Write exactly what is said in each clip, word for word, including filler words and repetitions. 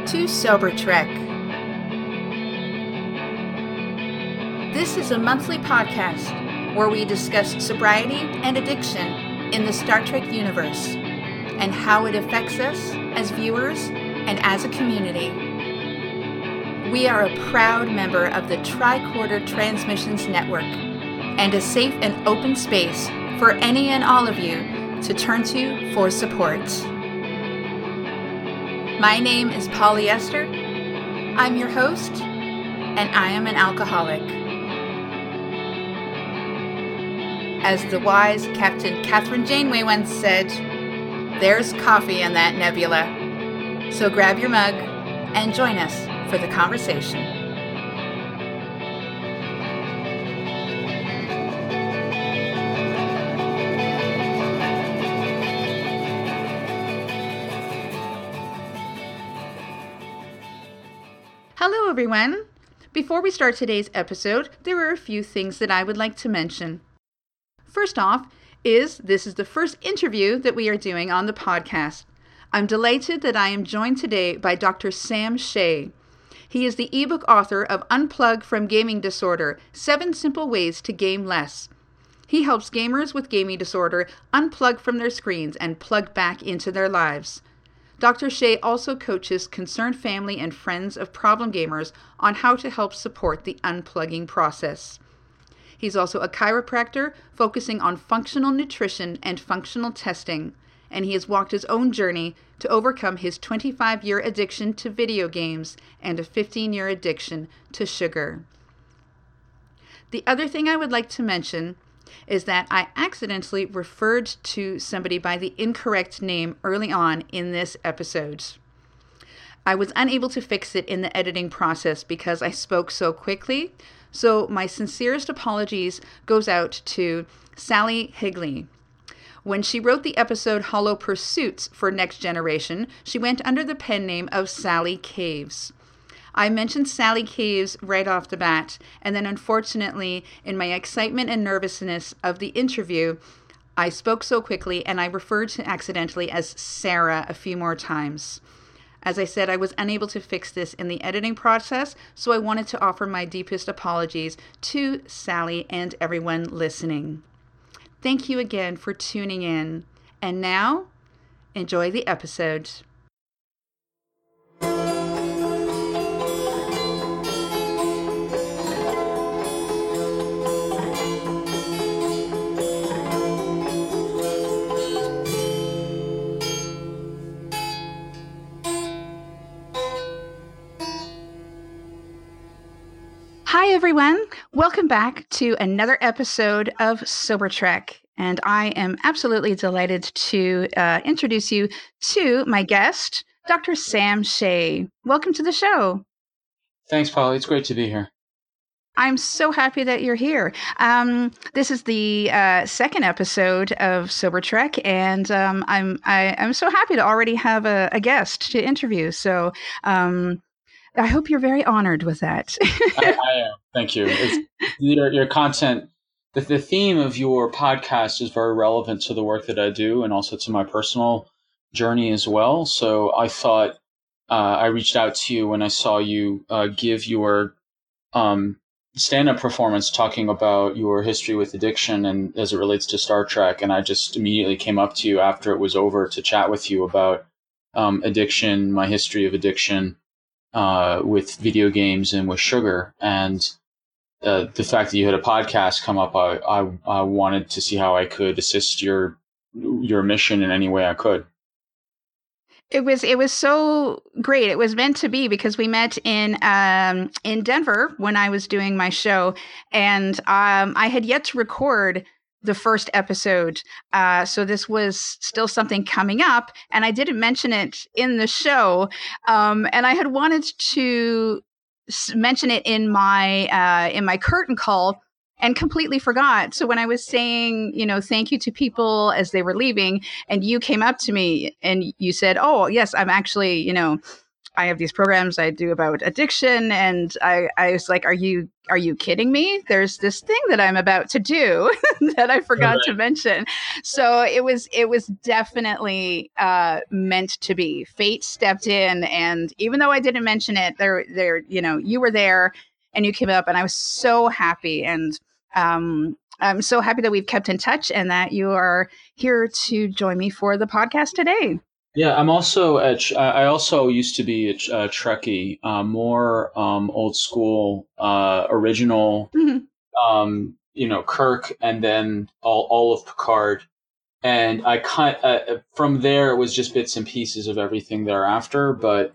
to Sober Trek. This is a monthly podcast where we discuss sobriety and addiction in the Star Trek universe and how it affects us as viewers and as a community. We are a proud member of the Tricorder Transmissions Network and a safe and open space for any and all of you to turn to for support. My name is Polyester. I'm your host, and I am an alcoholic. As the wise Captain Catherine Janeway once said, there's coffee in that nebula. So grab your mug and join us for the conversation. Hello, everyone. Before we start today's episode, there are a few things that I would like to mention. First off is this is the first interview that we are doing on the podcast. I'm delighted that I am joined today by Doctor Sam Shea. He is the ebook author of Unplug from Gaming Disorder, Seven Simple Ways to Game Less. He helps gamers with gaming disorder unplug from their screens and plug back into their lives. Doctor Shea also coaches concerned family and friends of problem gamers on how to help support the unplugging process. He's also a chiropractor focusing on functional nutrition and functional testing, and he has walked his own journey to overcome his twenty-five-year addiction to video games and a fifteen-year addiction to sugar. The other thing I would like to mention is that I accidentally referred to somebody by the incorrect name early on in this episode. I was unable to fix it in the editing process because I spoke so quickly, so my sincerest apologies goes out to Sally Higley. When she wrote the episode Hollow Pursuits for Next Generation, she went under the pen name of Sally Caves. I mentioned Sally Caves right off the bat, and then unfortunately, in my excitement and nervousness of the interview, I spoke so quickly and I referred to accidentally as Sarah a few more times. As I said, I was unable to fix this in the editing process, so I wanted to offer my deepest apologies to Sally and everyone listening. Thank you again for tuning in, and now, enjoy the episode. Hi, everyone. Welcome back to another episode of Sober Trek. And I am absolutely delighted to uh, introduce you to my guest, Doctor Sam Shea. Welcome to the show. Thanks, Polly. It's great to be here. I'm so happy that you're here. Um, this is the uh, second episode of Sober Trek, and um, I'm I, I'm so happy to already have a, a guest to interview. So um, I hope you're very honored with that. I, I am. Thank you. It's, your, your content, the, the theme of your podcast is very relevant to the work that I do and also to my personal journey as well. So I thought uh, I reached out to you when I saw you uh, give your um, stand-up performance talking about your history with addiction and as it relates to Star Trek. And I just immediately came up to you after it was over to chat with you about um, addiction, my history of addiction, uh, with video games and with sugar. And uh, the fact that you had a podcast come up, I, I, I wanted to see how I could assist your, your mission in any way I could. It was it was so great. It was meant to be because we met in um, in Denver when I was doing my show, and um, I had yet to record the first episode. Uh, so this was still something coming up, and I didn't mention it in the show. Um, and I had wanted to s- mention it in my uh, in my curtain call and completely forgot. So when I was saying, you know, thank you to people as they were leaving, and you came up to me and you said, oh, yes, I'm actually, you know, I have these programs I do about addiction, and I, I was like, are you are you kidding me? There's this thing that I'm about to do that I forgot to mention. So it was it was definitely uh, meant to be. Fate stepped in, and even though I didn't mention it, there there you know you were there and you came up, and I was so happy, and um, I'm so happy that we've kept in touch and that you are here to join me for the podcast today. Yeah, I'm also a, I also used to be a, a Trekkie, uh, more um, old school, uh, original, mm-hmm. um, you know, Kirk, and then all, all of Picard. And I kind uh, from there it was just bits and pieces of everything thereafter. But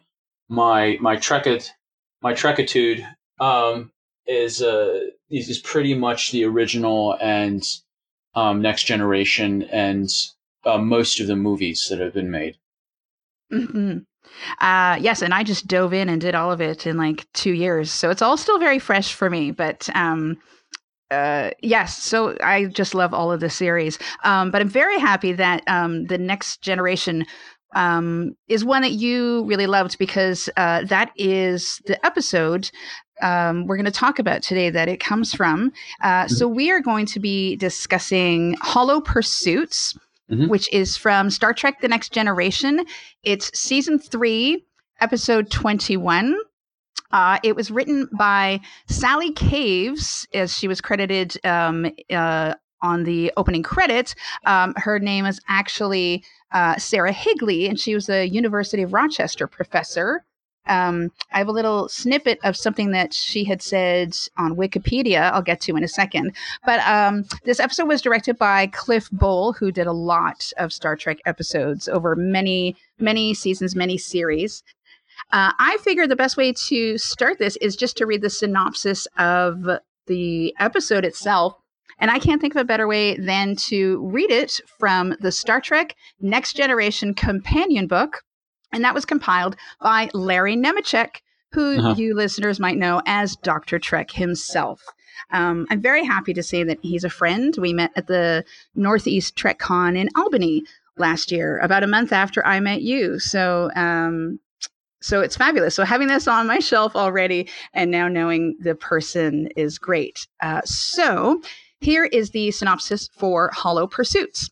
my my Trekit my Trekitude um, is uh, is pretty much the original and um, Next Generation and uh, most of the movies that have been made. Mm-hmm. Uh, yes, and I just dove in and did all of it in like two years, so it's all still very fresh for me. But um, uh, yes, so I just love all of the series. Um, but I'm very happy that um, the Next Generation um, is one that you really loved, because uh, that is the episode um, we're going to talk about today that it comes from. Uh, mm-hmm. So we are going to be discussing Hollow Pursuits. Mm-hmm. Which is from Star Trek The Next Generation. It's season three, episode twenty-one. Uh, it was written by Sally Caves, as she was credited um, uh, on the opening credits. Um, her name is actually uh, Sarah Higley, and she was a University of Rochester professor. Um, I have a little snippet of something that she had said on Wikipedia I'll get to in a second. But um, this episode was directed by Cliff Bole, who did a lot of Star Trek episodes over many, many seasons, many series. Uh, I figured the best way to start this is just to read the synopsis of the episode itself. And I can't think of a better way than to read it from the Star Trek Next Generation companion book. And that was compiled by Larry Nemecek, who uh-huh. you listeners might know as Doctor Trek himself. Um, I'm very happy to say that he's a friend. We met at the Northeast TrekCon in Albany last year, about a month after I met you. So, um, so it's fabulous. So having this on my shelf already and now knowing the person is great. Uh, so here is the synopsis for Hollow Pursuits.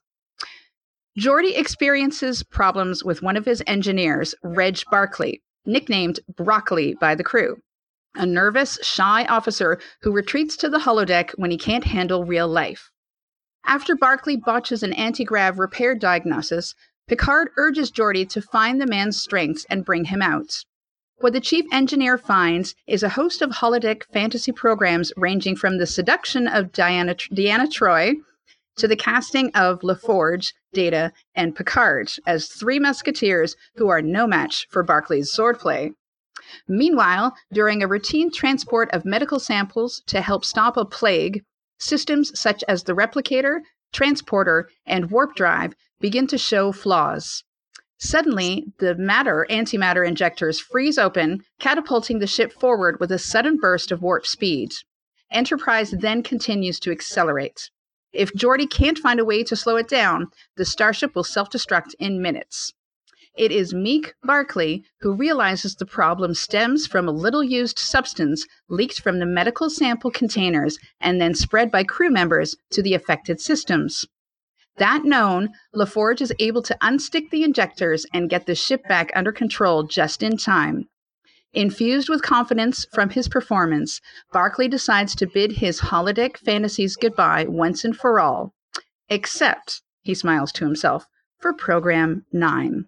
Geordi experiences problems with one of his engineers, Reg Barclay, nicknamed Broccoli by the crew, a nervous, shy officer who retreats to the holodeck when he can't handle real life. After Barclay botches an anti-grav repair diagnosis, Picard urges Geordi to find the man's strengths and bring him out. What the chief engineer finds is a host of holodeck fantasy programs ranging from the seduction of Diana, Deanna Troi to the casting of LaForge, Data, and Picard as three musketeers who are no match for Barclay's swordplay. Meanwhile, during a routine transport of medical samples to help stop a plague, systems such as the replicator, transporter, and warp drive begin to show flaws. Suddenly, the matter antimatter injectors freeze open, catapulting the ship forward with a sudden burst of warp speed. Enterprise then continues to accelerate. If Geordi can't find a way to slow it down, the starship will self-destruct in minutes. It is Meek Barclay who realizes the problem stems from a little-used substance leaked from the medical sample containers and then spread by crew members to the affected systems. That known, LaForge is able to unstick the injectors and get the ship back under control just in time. Infused with confidence from his performance, Barclay decides to bid his holodeck fantasies goodbye once and for all. Except, he smiles to himself, for Program nine.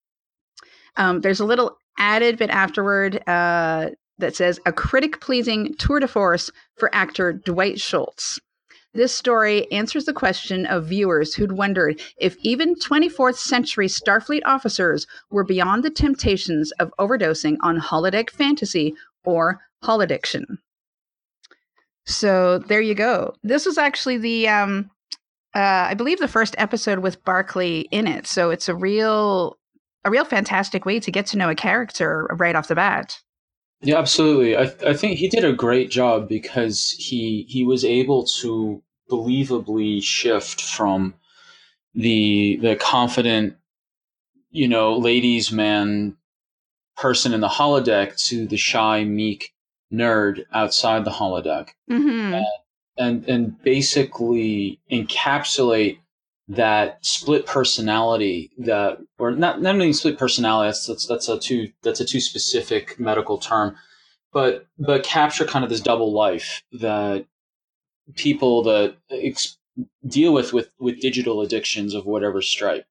Um, there's a little added bit afterward uh, that says, a critic-pleasing tour de force for actor Dwight Schultz. This story answers the question of viewers who'd wondered if even twenty-fourth century Starfleet officers were beyond the temptations of overdosing on holodeck fantasy or holodiction. So there you go. This was actually the, um, uh, I believe, the first episode with Barclay in it. So it's a real, a real fantastic way to get to know a character right off the bat. Yeah, absolutely. I I think he did a great job because he he was able to believably shift from the the confident, you know, ladies' man person in the holodeck to the shy, meek nerd outside the holodeck. Mm-hmm. And, and basically encapsulate that split personality that, or not, not only split personality, that's, that's, that's a too, that's a too specific medical term, but, but capture kind of this double life that people that ex- deal with, with, with digital addictions of whatever stripe.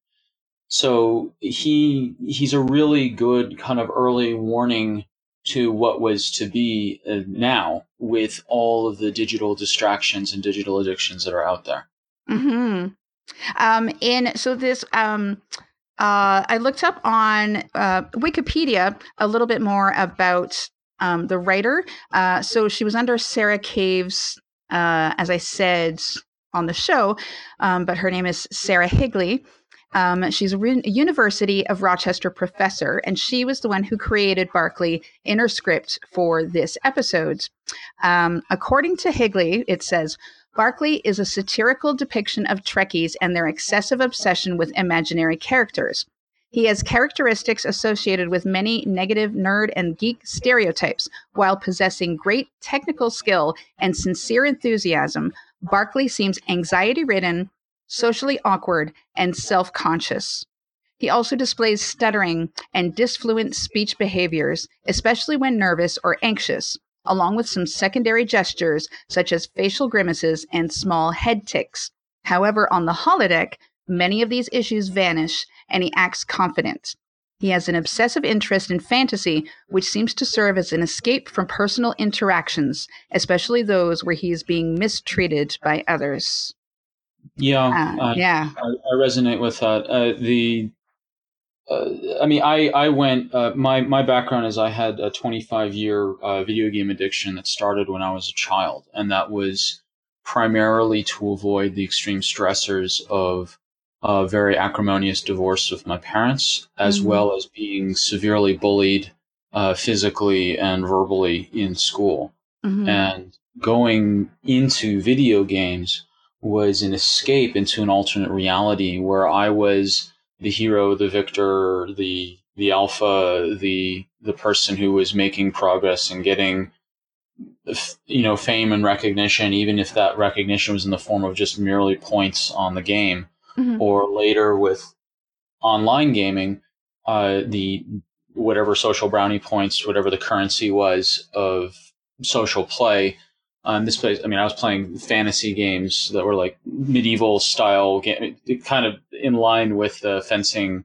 So he, he's a really good kind of early warning to what was to be uh, now with all of the digital distractions and digital addictions that are out there. Mm-hmm. Um, and so this, um, uh, I looked up on uh, Wikipedia a little bit more about um, the writer. Uh, so she was under Sarah Caves, uh, as I said on the show, um, but her name is Sarah Higley. Um, she's a re- University of Rochester professor, and she was the one who created Barkley in her script for this episode. Um, according to Higley, it says, Barkley is a satirical depiction of Trekkies and their excessive obsession with imaginary characters. He has characteristics associated with many negative nerd and geek stereotypes. While possessing great technical skill and sincere enthusiasm, Barkley seems anxiety-ridden, socially awkward, and self-conscious. He also displays stuttering and disfluent speech behaviors, especially when nervous or anxious, along with some secondary gestures such as facial grimaces and small head tics. However, on the holodeck, many of these issues vanish and he acts confident. He has an obsessive interest in fantasy, which seems to serve as an escape from personal interactions, especially those where he is being mistreated by others. Yeah, Uh, uh, yeah. I, I resonate with that. Uh, the, uh, I mean, I I went. Uh, my my background is I had a twenty-five year uh, video game addiction that started when I was a child, and that was primarily to avoid the extreme stressors of a very acrimonious divorce with my parents, as Mhm. well as being severely bullied uh, physically and verbally in school. Mhm. And going into video games was an escape into an alternate reality where I was the hero, the victor, the the alpha, the the person who was making progress and getting, you know, fame and recognition, even if that recognition was in the form of just merely points on the game. Mhm. Or later with online gaming, uh, the whatever social brownie points, whatever the currency was of social play. Um, this place, I mean, I was playing fantasy games that were like medieval style game, kind of in line with the fencing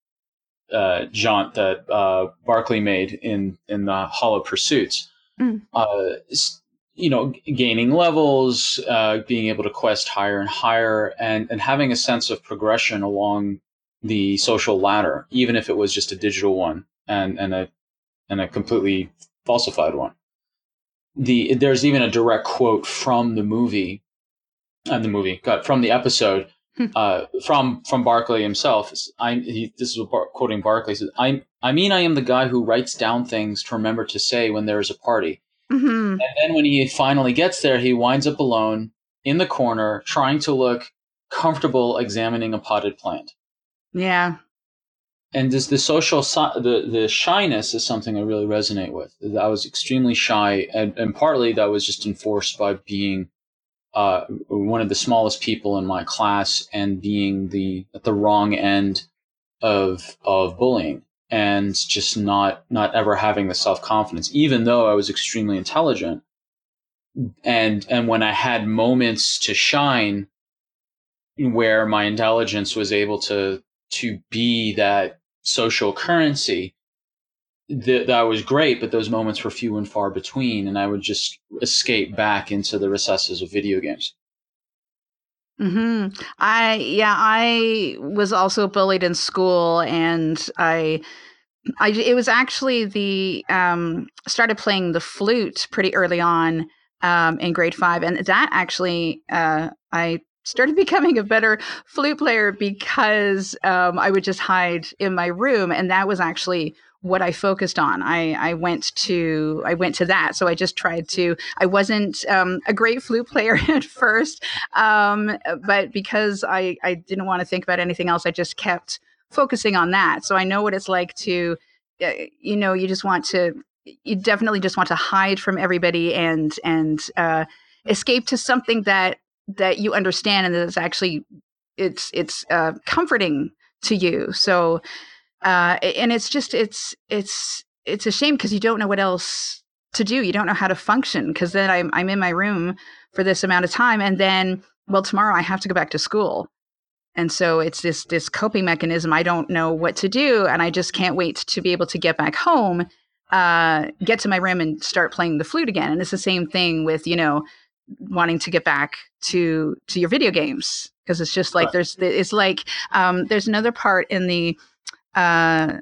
uh, jaunt that uh, Barkley made in in the Hollow Pursuits. Mm. Uh, you know, gaining levels, uh, being able to quest higher and higher, and and having a sense of progression along the social ladder, even if it was just a digital one and and a and a completely falsified one. The there's even a direct quote from the movie, and uh, the movie got from the episode, uh, from from Barkley himself. I he, this is Bar- quoting Barkley. He says, "I I mean I am the guy who writes down things to remember to say when there is a party." Mm-hmm. And then when he finally gets there, he winds up alone in the corner, trying to look comfortable examining a potted plant. Yeah. And this the social the the shyness is something I really resonate with. I was extremely shy, and, and partly that was just enforced by being uh, one of the smallest people in my class and being the at the wrong end of of bullying, and just not not ever having the self confidence, even though I was extremely intelligent. And and when I had moments to shine, where my intelligence was able to to be that social currency, th- that was great, but those moments were few and far between, and I would just escape back into the recesses of video games. Hmm. I yeah, I was also bullied in school, and I, I it was actually the um, started playing the flute pretty early on um, in grade five, and that actually uh, I started becoming a better flute player because um, I would just hide in my room, and that was actually what I focused on. I, I went to I went to that. So I just tried to. I wasn't um, a great flute player at first, um, but because I I didn't want to think about anything else, I just kept focusing on that. So I know what it's like to you know, you just want to, you definitely just want to hide from everybody and, and, uh, escape to something that, that you understand and that is actually, it's, it's, uh, comforting to you. So, uh, and it's just, it's, it's, it's a shame because you don't know what else to do. You don't know how to function because then I'm, I'm in my room for this amount of time. And then, well, tomorrow I have to go back to school. And so it's this this coping mechanism. I don't know what to do, and I just can't wait to be able to get back home, uh, get to my room, and start playing the flute again. And it's the same thing with, you know, wanting to get back to to your video games because it's just like there's it's like um, there's another part in the uh,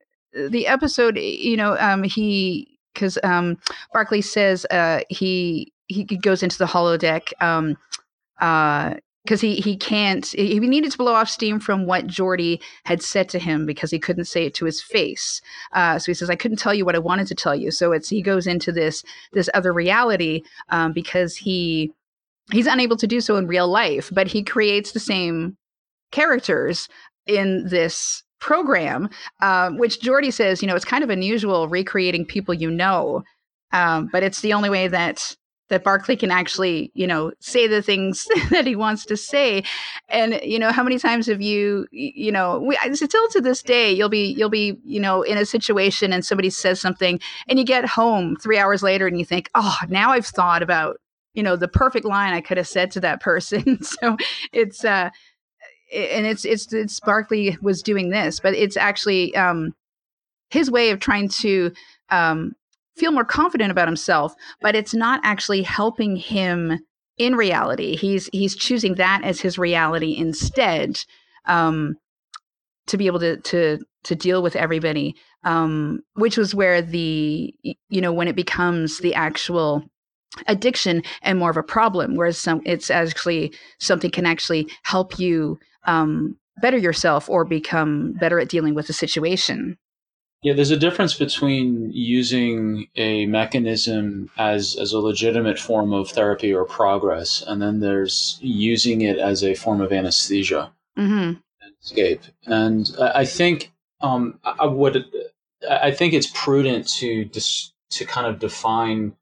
the episode. You know, um, he because um, Barclay says uh, he he goes into the holodeck. Um, uh, Because he, he can't, he needed to blow off steam from what Geordi had said to him because he couldn't say it to his face. Uh, so he says, I couldn't tell you what I wanted to tell you. So it's, he goes into this, this other reality um, because he, he's unable to do so in real life, but he creates the same characters in this program, um, which Geordi says, you know, it's kind of unusual recreating people you know, um, but it's the only way that that Barclay can actually, you know, say the things that he wants to say. And, you know, how many times have you, you know, we, still to this day, you'll be, you'll be, you know, in a situation and somebody says something and you get home three hours later and you think, oh, now I've thought about, you know, the perfect line I could have said to that person. So it's, uh, and it's, it's, it's Barclay was doing this, but it's actually um, his way of trying to, um, feel more confident about himself, but it's not actually helping him in reality. He's he's choosing that as his reality instead, um, to be able to to to deal with everybody. Um, which was where the you know when it becomes the actual addiction and more of a problem, whereas some it's actually something can actually help you um, better yourself or become better at dealing with the situation. Yeah, there's a difference between using a mechanism as, as a legitimate form of therapy or progress, and then there's using it as a form of anesthesia mm-hmm. and escape. And I, I think um, I would I think it's prudent to dis, to kind of define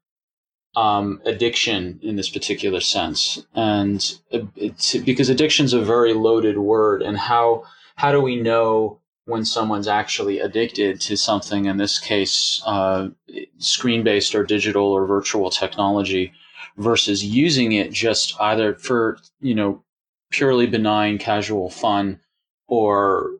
um, addiction in this particular sense, and it's because addiction's a very loaded word, and how how do we know when someone's actually addicted to something, in this case, uh, screen-based or digital or virtual technology, versus using it just either for, you know, purely benign, casual fun or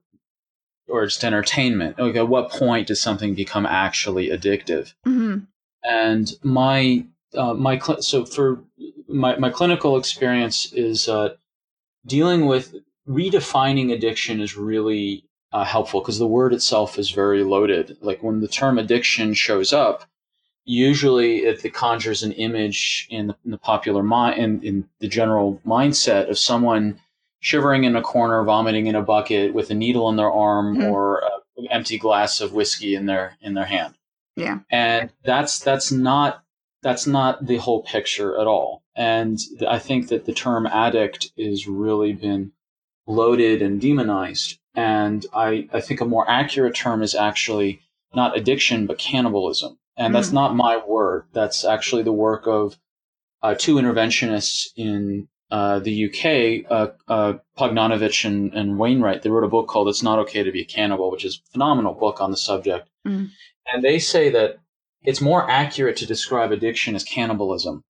or just entertainment. Like, at what point does something become actually addictive? Mm-hmm. And my uh, my cl- so for my my clinical experience is uh, dealing with redefining addiction is really Uh, helpful because the word itself is very loaded. Like when the term addiction shows up, usually it, it conjures an image in the, in the popular mind, in, in the general mindset of someone shivering in a corner, vomiting in a bucket with a needle in their arm mm-hmm. or an empty glass of whiskey in their in their hand. Yeah, and that's that's not that's not the whole picture at all. And I think that the term addict is really been loaded and demonized. And I, I think a more accurate term is actually not addiction, but cannibalism. And that's mm. not my word. That's actually the work of uh, two interventionists in uh, the U K, uh, uh, Pognanovich and, and Wainwright. They wrote a book called It's Not Okay to Be a Cannibal, which is a phenomenal book on the subject. Mm. And they say that it's more accurate to describe addiction as cannibalism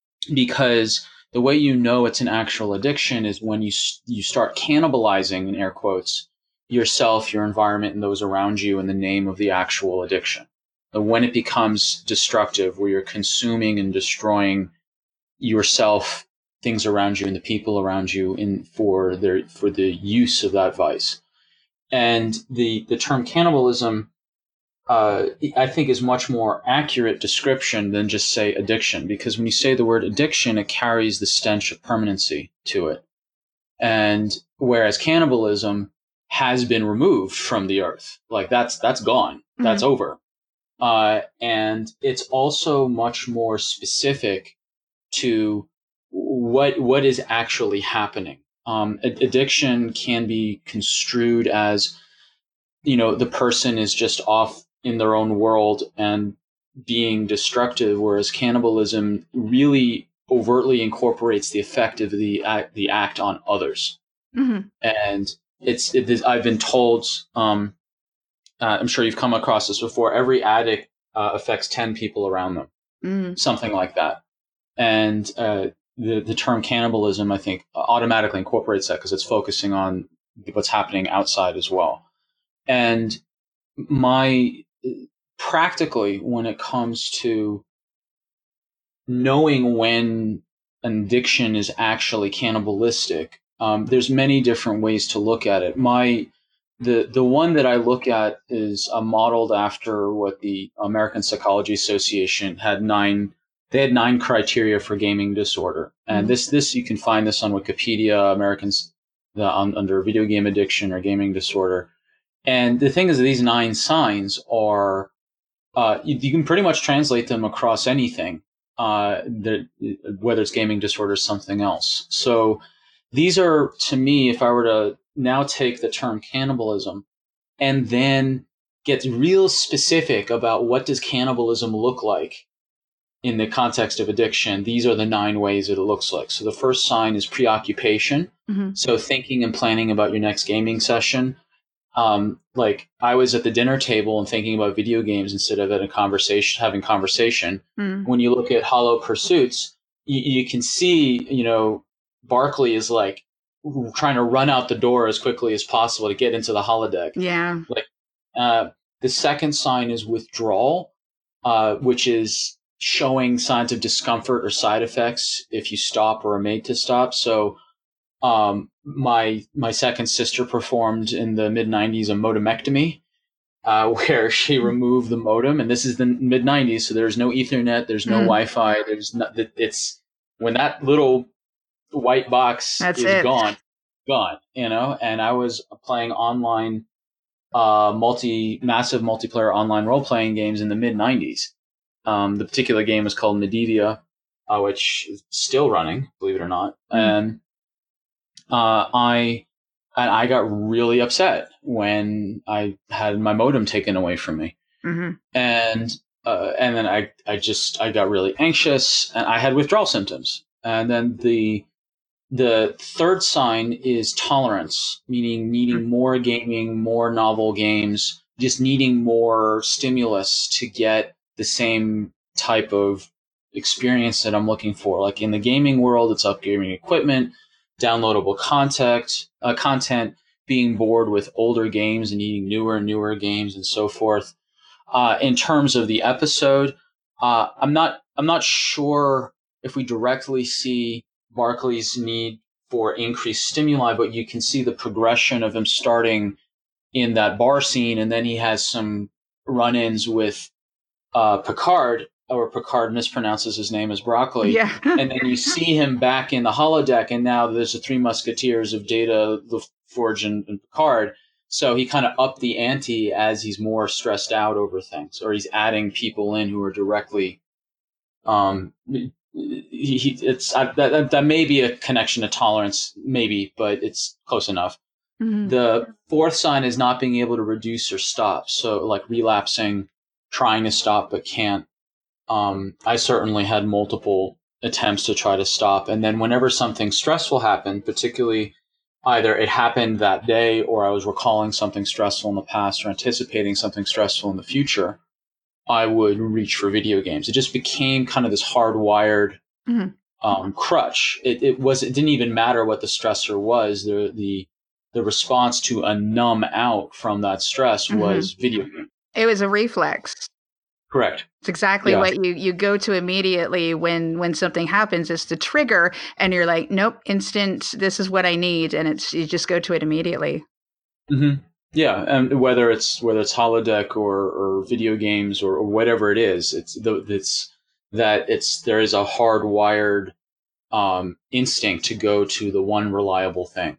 because the way you know it's an actual addiction is when you you start cannibalizing, in air quotes, yourself, your environment, and those around you in the name of the actual addiction. And when it becomes destructive, where you're consuming and destroying yourself, things around you, and the people around you in for their for the use of that vice. And the the term cannibalism, Uh, I think is much more accurate description than just say addiction, because when you say the word addiction, it carries the stench of permanency to it. And whereas cannibalism has been removed from the earth, like that's, that's gone, mm-hmm. that's over. Uh, and it's also much more specific to what, what is actually happening. Um, addiction can be construed as, you know, the person is just off in their own world and being destructive, whereas cannibalism really overtly incorporates the effect of the act, the act on others. Mm-hmm. And it's, it is, I've been told, um, uh, I'm sure you've come across this before, every addict uh, affects ten people around them, Mm. something like that. And uh, the, the term cannibalism, I think, automatically incorporates that because it's focusing on what's happening outside as well. And my practically, when it comes to knowing when an addiction is actually cannibalistic, um, there's many different ways to look at it. My the the one that I look at is uh, modeled after what the American Psychology Association had nine. They had nine criteria for gaming disorder, and mm-hmm. this this you can find this on Wikipedia, Americans the, on, under video game addiction or gaming disorder. And the thing is, these nine signs are uh, you, you can pretty much translate them across anything, uh, that, whether it's gaming disorder or something else. So these are, to me, if I were to now take the term cannibalism and then get real specific about what does cannibalism look like in the context of addiction, these are the nine ways that it looks like. So the first sign is preoccupation. Mm-hmm. So thinking and planning about your next gaming session. Um, like I was at the dinner table and thinking about video games instead of at a conversation, having conversation. Mm. When you look at Hollow Pursuits, you, you can see, you know, Barkley is like trying to run out the door as quickly as possible to get into the holodeck. Yeah. Like, uh, the second sign is withdrawal, uh, which is showing signs of discomfort or side effects if you stop or are made to stop. So, Um, my my second sister performed in the mid nineties a modemectomy, uh, where she removed the modem, and this is the mid nineties, so there's no Ethernet, there's no mm. Wi-Fi, there's not. It's when that little white box That's is it. gone, gone, you know. And I was playing online, uh, multi massive multiplayer online role playing games in the mid nineties. Um, the particular game was called Medivia, uh, which is still running, believe it or not, mm. and Uh, I and I got really upset when I had my modem taken away from me, mm-hmm. and uh, and then I I just I got really anxious and I had withdrawal symptoms. And then the the third sign is tolerance, meaning needing mm-hmm. more gaming, more novel games, just needing more stimulus to get the same type of experience that I'm looking for. Like in the gaming world, it's upgrading equipment, downloadable content, uh, content, being bored with older games and needing newer and newer games and so forth. Uh, in terms of the episode, uh, I'm not I'm not sure if we directly see Barkley's need for increased stimuli, but you can see the progression of him starting in that bar scene, and then he has some run-ins with uh, Picard, or Picard mispronounces his name as Broccoli. Yeah. And then you see him back in the holodeck, and now there's the Three Musketeers of Data, LaForge, and, and Picard. So he kind of upped the ante as he's more stressed out over things, or he's adding people in who are directly. Um, he, he, it's I, that that may be a connection to tolerance, maybe, but it's close enough. Mm-hmm. The fourth sign is not being able to reduce or stop. So like relapsing, trying to stop but can't. Um, I certainly had multiple attempts to try to stop. And then whenever something stressful happened, particularly either it happened that day or I was recalling something stressful in the past or anticipating something stressful in the future, I would reach for video games. It just became kind of this hardwired mm-hmm. um, crutch. It, it was, it didn't even matter what the stressor was. The, the, the response to a numb out from that stress mm-hmm. was video game. It was a reflex. Correct. It's exactly yeah. what you, you go to immediately when, when something happens. It's the trigger, and you're like, nope, instant, this is what I need. And it's you just go to it immediately. Mm-hmm. Yeah, and whether it's whether it's holodeck or, or video games or, or whatever it is, it's the it's that it's there is a hardwired um, instinct to go to the one reliable thing.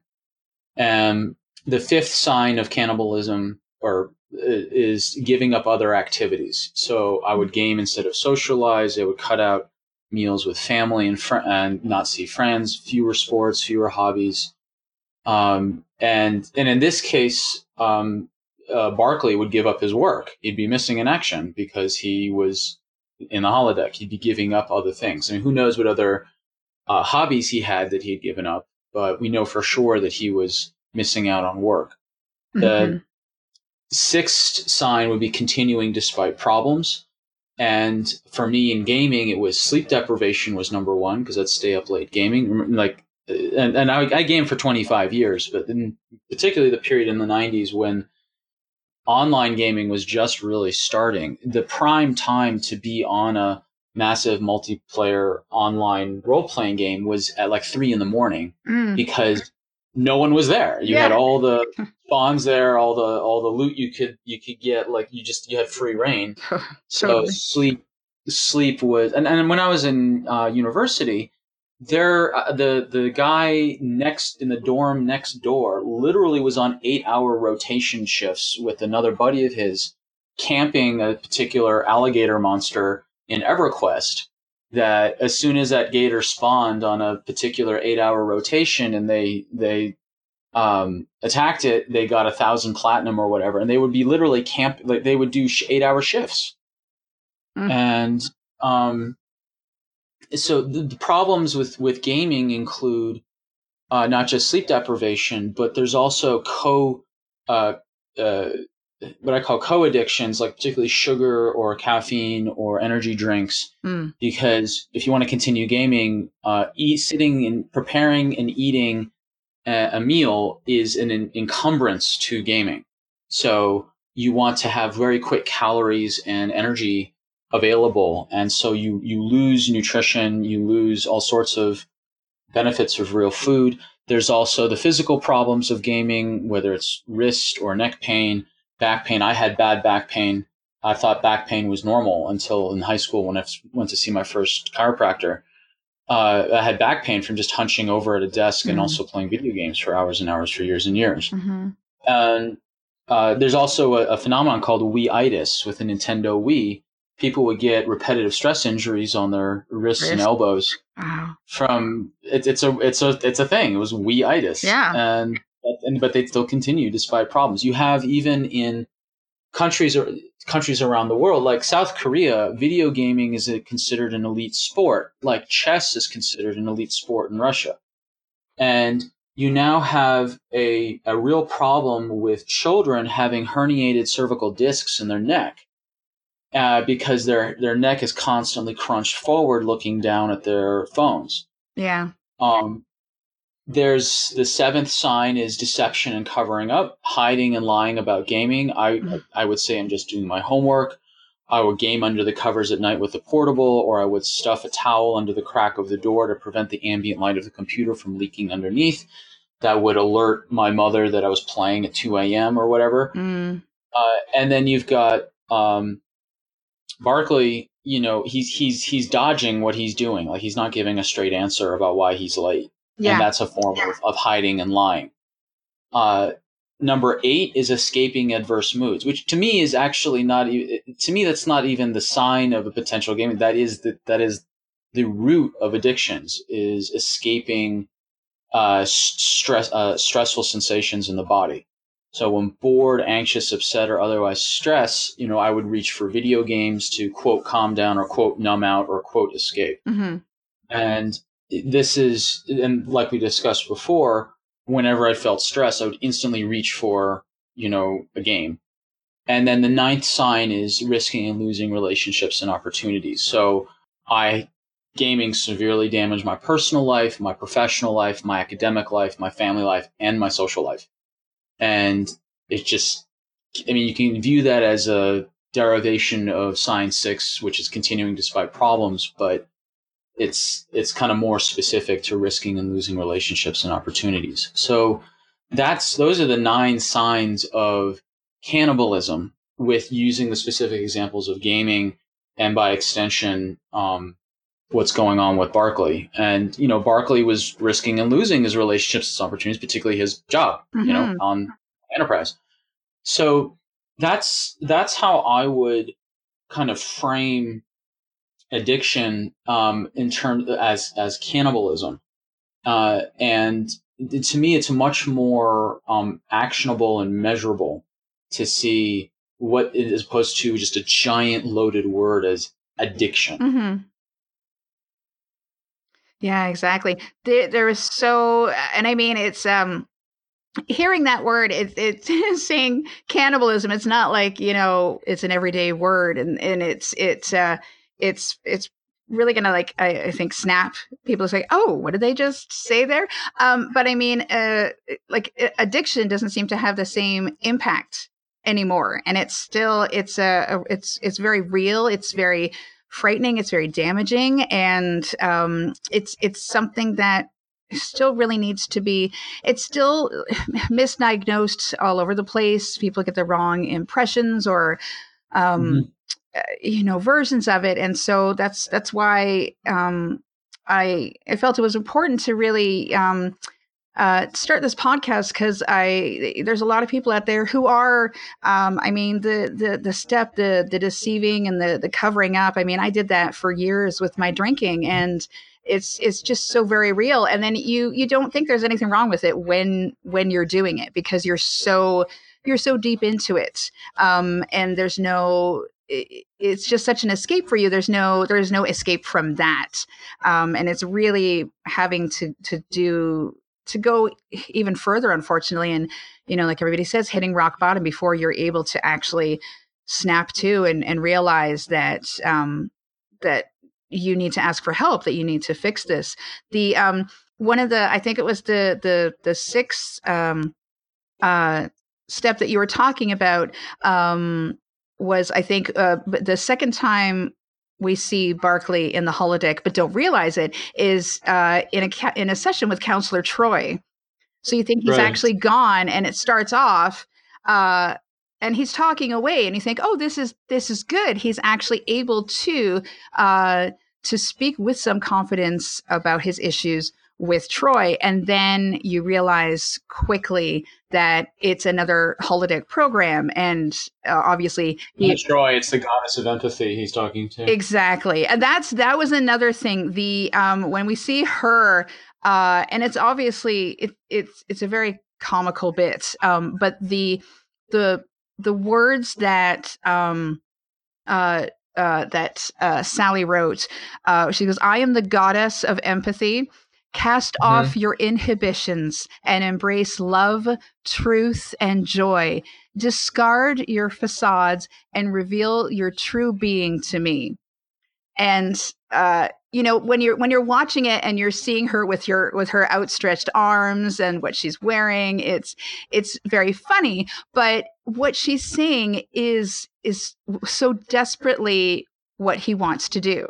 And the fifth sign of cannibalism or is giving up other activities. So I would game instead of socialize. I would cut out meals with family and fr- and not see friends, fewer sports, fewer hobbies. Um, and and in this case, um, uh, Barkley would give up his work. He'd be missing in action because he was in the holodeck. He'd be giving up other things. I mean, who knows what other uh, hobbies he had that he'd given up, but we know for sure that he was missing out on work. The Mm-hmm. sixth sign would be continuing despite problems. And for me in gaming, it was sleep deprivation was number one because I'd stay up late gaming. Like, and, and I, I gamed for twenty-five years, but in particularly the period in the nineties when online gaming was just really starting, the prime time to be on a massive multiplayer online role-playing game was at like three in the morning Mm. because no one was there. You Yeah. had all the spawns there, all the all the loot you could you could get. Like you just you had free reign. So Totally. sleep sleep was, and, and when I was in uh, university, there uh, the the guy next in the dorm next door literally was on eight hour rotation shifts with another buddy of his, camping a particular alligator monster in EverQuest. That as soon as that gator spawned on a particular eight hour rotation and they they um, attacked it, they got a thousand platinum or whatever, and they would be literally camp like they would do eight hour shifts. Mm. And um, so the, the problems with, with gaming include uh, not just sleep deprivation, but there's also co uh, uh, what I call co-addictions, like particularly sugar or caffeine or energy drinks. Mm. Because if you want to continue gaming, uh, eat, sitting and preparing and eating a, a meal is an, an encumbrance to gaming. So you want to have very quick calories and energy available. And so you, you lose nutrition, you lose all sorts of benefits of real food. There's also the physical problems of gaming, whether it's wrist or neck pain, back pain. I had bad back pain. I thought back pain was normal until in high school when I went to see my first chiropractor. Uh, I had back pain from just hunching over at a desk mm-hmm. and also playing video games for hours and hours for years and years. Mm-hmm. And uh, there's also a, a phenomenon called Wii-itis with the Nintendo Wii. People would get repetitive stress injuries on their wrists Wrist. and elbows. Wow. From it, it's a it's a it's a thing. It was Wii-itis. Yeah. And and but they still continue despite problems. You have even in countries or countries around the world, like South Korea, video gaming is a, considered an elite sport. Like chess is considered an elite sport in Russia. And you now have a a real problem with children having herniated cervical discs in their neck. Uh, because their their neck is constantly crunched forward, looking down at their phones. Yeah. Um, there's the seventh sign is deception and covering up, hiding and lying about gaming. I mm-hmm. I would say I'm just doing my homework. I would game under the covers at night with a portable, or I would stuff a towel under the crack of the door to prevent the ambient light of the computer from leaking underneath. That would alert my mother that I was playing at two a.m. or whatever. Mm. Uh, and then you've got um, Barkley, you know, he's he's he's dodging what he's doing. Like he's not giving a straight answer about why he's late. Yeah. And that's a form of, of hiding and lying. Uh, number eight is escaping adverse moods, which to me is actually not, to me, that's not even the sign of a potential gaming. That is the, that is the root of addictions, is escaping uh, stress, uh, stressful sensations in the body. So when bored, anxious, upset, or otherwise stressed, you know, I would reach for video games to quote calm down or quote numb out or quote escape. Mm-hmm. And this is, and like we discussed before, whenever I felt stress, I would instantly reach for, you know, a game. And then the ninth sign is risking and losing relationships and opportunities. So I, gaming severely damaged my personal life, my professional life, my academic life, my family life, and my social life. And it's just, I mean, you can view that as a derivation of sign six, which is continuing despite problems, but it's it's kind of more specific to risking and losing relationships and opportunities. So that's those are the nine signs of cannibalism, with using the specific examples of gaming and by extension, um, what's going on with Barkley. And, you know, Barkley was risking and losing his relationships and opportunities, particularly his job, mm-hmm. you know, on Enterprise. So that's that's how I would kind of frame addiction um, in terms as as cannibalism. Uh, and to me, it's much more um, actionable and measurable to see what is opposed to just a giant loaded word as addiction. Mm-hmm. Yeah, exactly. There, there is so, and I mean, it's um, hearing that word. It, it's saying cannibalism. It's not like, you know, it's an everyday word, and and it's it's uh, it's it's really gonna, like, I, I think, snap people. Say, oh, what did they just say there? Um, but I mean, uh, like addiction doesn't seem to have the same impact anymore, and it's still it's a, a it's it's very real. It's very frightening. It's very damaging, and um, it's it's something that still really needs to be. It's still misdiagnosed all over the place. People get the wrong impressions or um, Mm-hmm. uh, you know, versions of it, and so that's that's why um, I I felt it was important to really um, uh, start this podcast, because I there's a lot of people out there who are um, I mean the the the step the the deceiving and the the covering up. I mean, I did that for years with my drinking, and it's it's just so very real. And then you you don't think there's anything wrong with it when when you're doing it, because you're so you're so deep into it, um, and there's no it, it's just such an escape for you. There's no there's no escape from that, um, and it's really having to to do to go even further, unfortunately. And, you know, like everybody says, hitting rock bottom before you're able to actually snap to and, and realize that, um, that you need to ask for help, that you need to fix this. The, um, one of the, I think it was the, the, the sixth, um, uh, step that you were talking about, um, was, I think, uh, the second time we see Barclay in the holodeck, but don't realize it, is uh, in a ca- in a session with Counselor Troy. So you think he's Right. actually gone, and it starts off, uh, and he's talking away, and you think, oh, this is this is good. He's actually able to uh, to speak with some confidence about his issues with Troy, and then you realize quickly that it's another holodeck program, and uh, obviously he, Not Troy, it's the goddess of empathy he's talking to. exactly. And that's that was another thing. The um when we see her, uh and it's obviously it it's it's a very comical bit. Um but the the the words that um uh uh that uh Sally wrote, uh she goes, I am the goddess of empathy. Cast Mhm. off your inhibitions and embrace love, truth, and joy. Discard your facades and reveal your true being to me. And uh, you know, when you're when you're watching it and you're seeing her with your with her outstretched arms and what she's wearing, it's it's very funny. But what she's saying is is so desperately what he wants to do.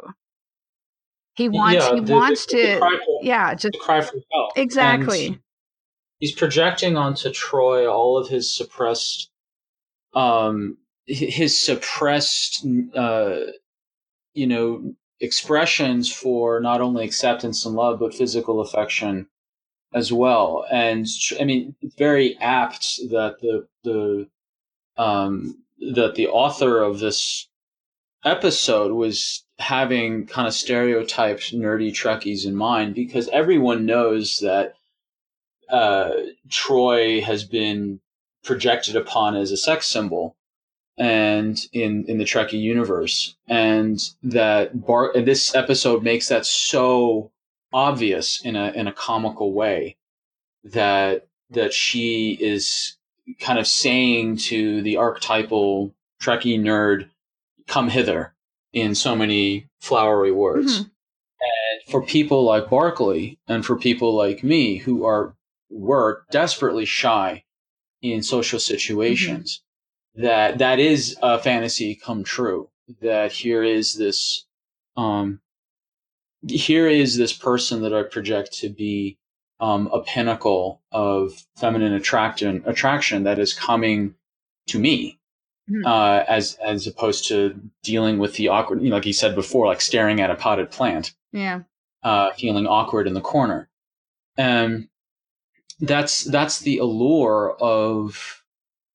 He wants Yeah, he the, the, wants the to, cry for yeah, just the cry for help, and exactly. he's projecting onto Troy all of his suppressed, um, his suppressed, uh, you know, expressions for not only acceptance and love but physical affection as well. And I mean, it's very apt that the the um, that the author of this episode was having kind of stereotyped nerdy Trekkies in mind, because everyone knows that uh, Troy has been projected upon as a sex symbol and in in the Trekkie universe, and that Bar- and this episode makes that so obvious in a in a comical way, that that she is kind of saying to the archetypal Trekkie nerd, come hither, in so many flowery words. Mm-hmm. And for people like Barclay and for people like me who are were desperately shy in social situations, mm-hmm. that that is a fantasy come true. That here is this um, here is this person that I project to be um, a pinnacle of feminine attraction attraction that is coming to me. Mm-hmm. Uh, as as opposed to dealing with the awkward, you know, like he said before, like staring at a potted plant. Yeah. Uh, feeling awkward in the corner. And that's that's the allure of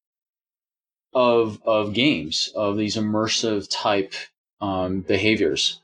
of of games, of these immersive type um, behaviors.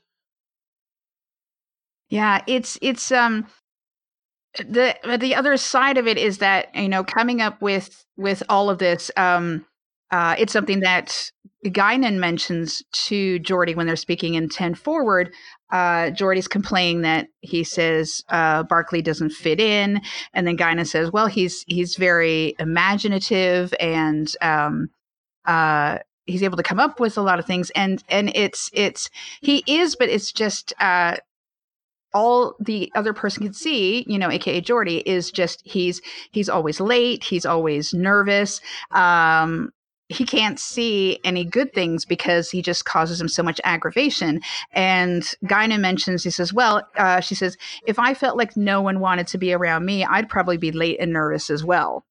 Yeah, it's it's um the the other side of it is that, you know, coming up with with all of this, um uh, it's something that Guinan mentions to Geordi when they're speaking in ten Forward. Uh, Geordi's complaining that he says uh, Barclay doesn't fit in, and then Guinan says, "Well, he's he's very imaginative and um, uh, he's able to come up with a lot of things." And and it's it's he is, but it's just uh, all the other person can see, you know, A K A Geordi, is just he's he's always late, he's always nervous. Um, he can't see any good things because he just causes him so much aggravation. And Guinan mentions, he says, well, uh, she says, if I felt like no one wanted to be around me, I'd probably be late and nervous as well.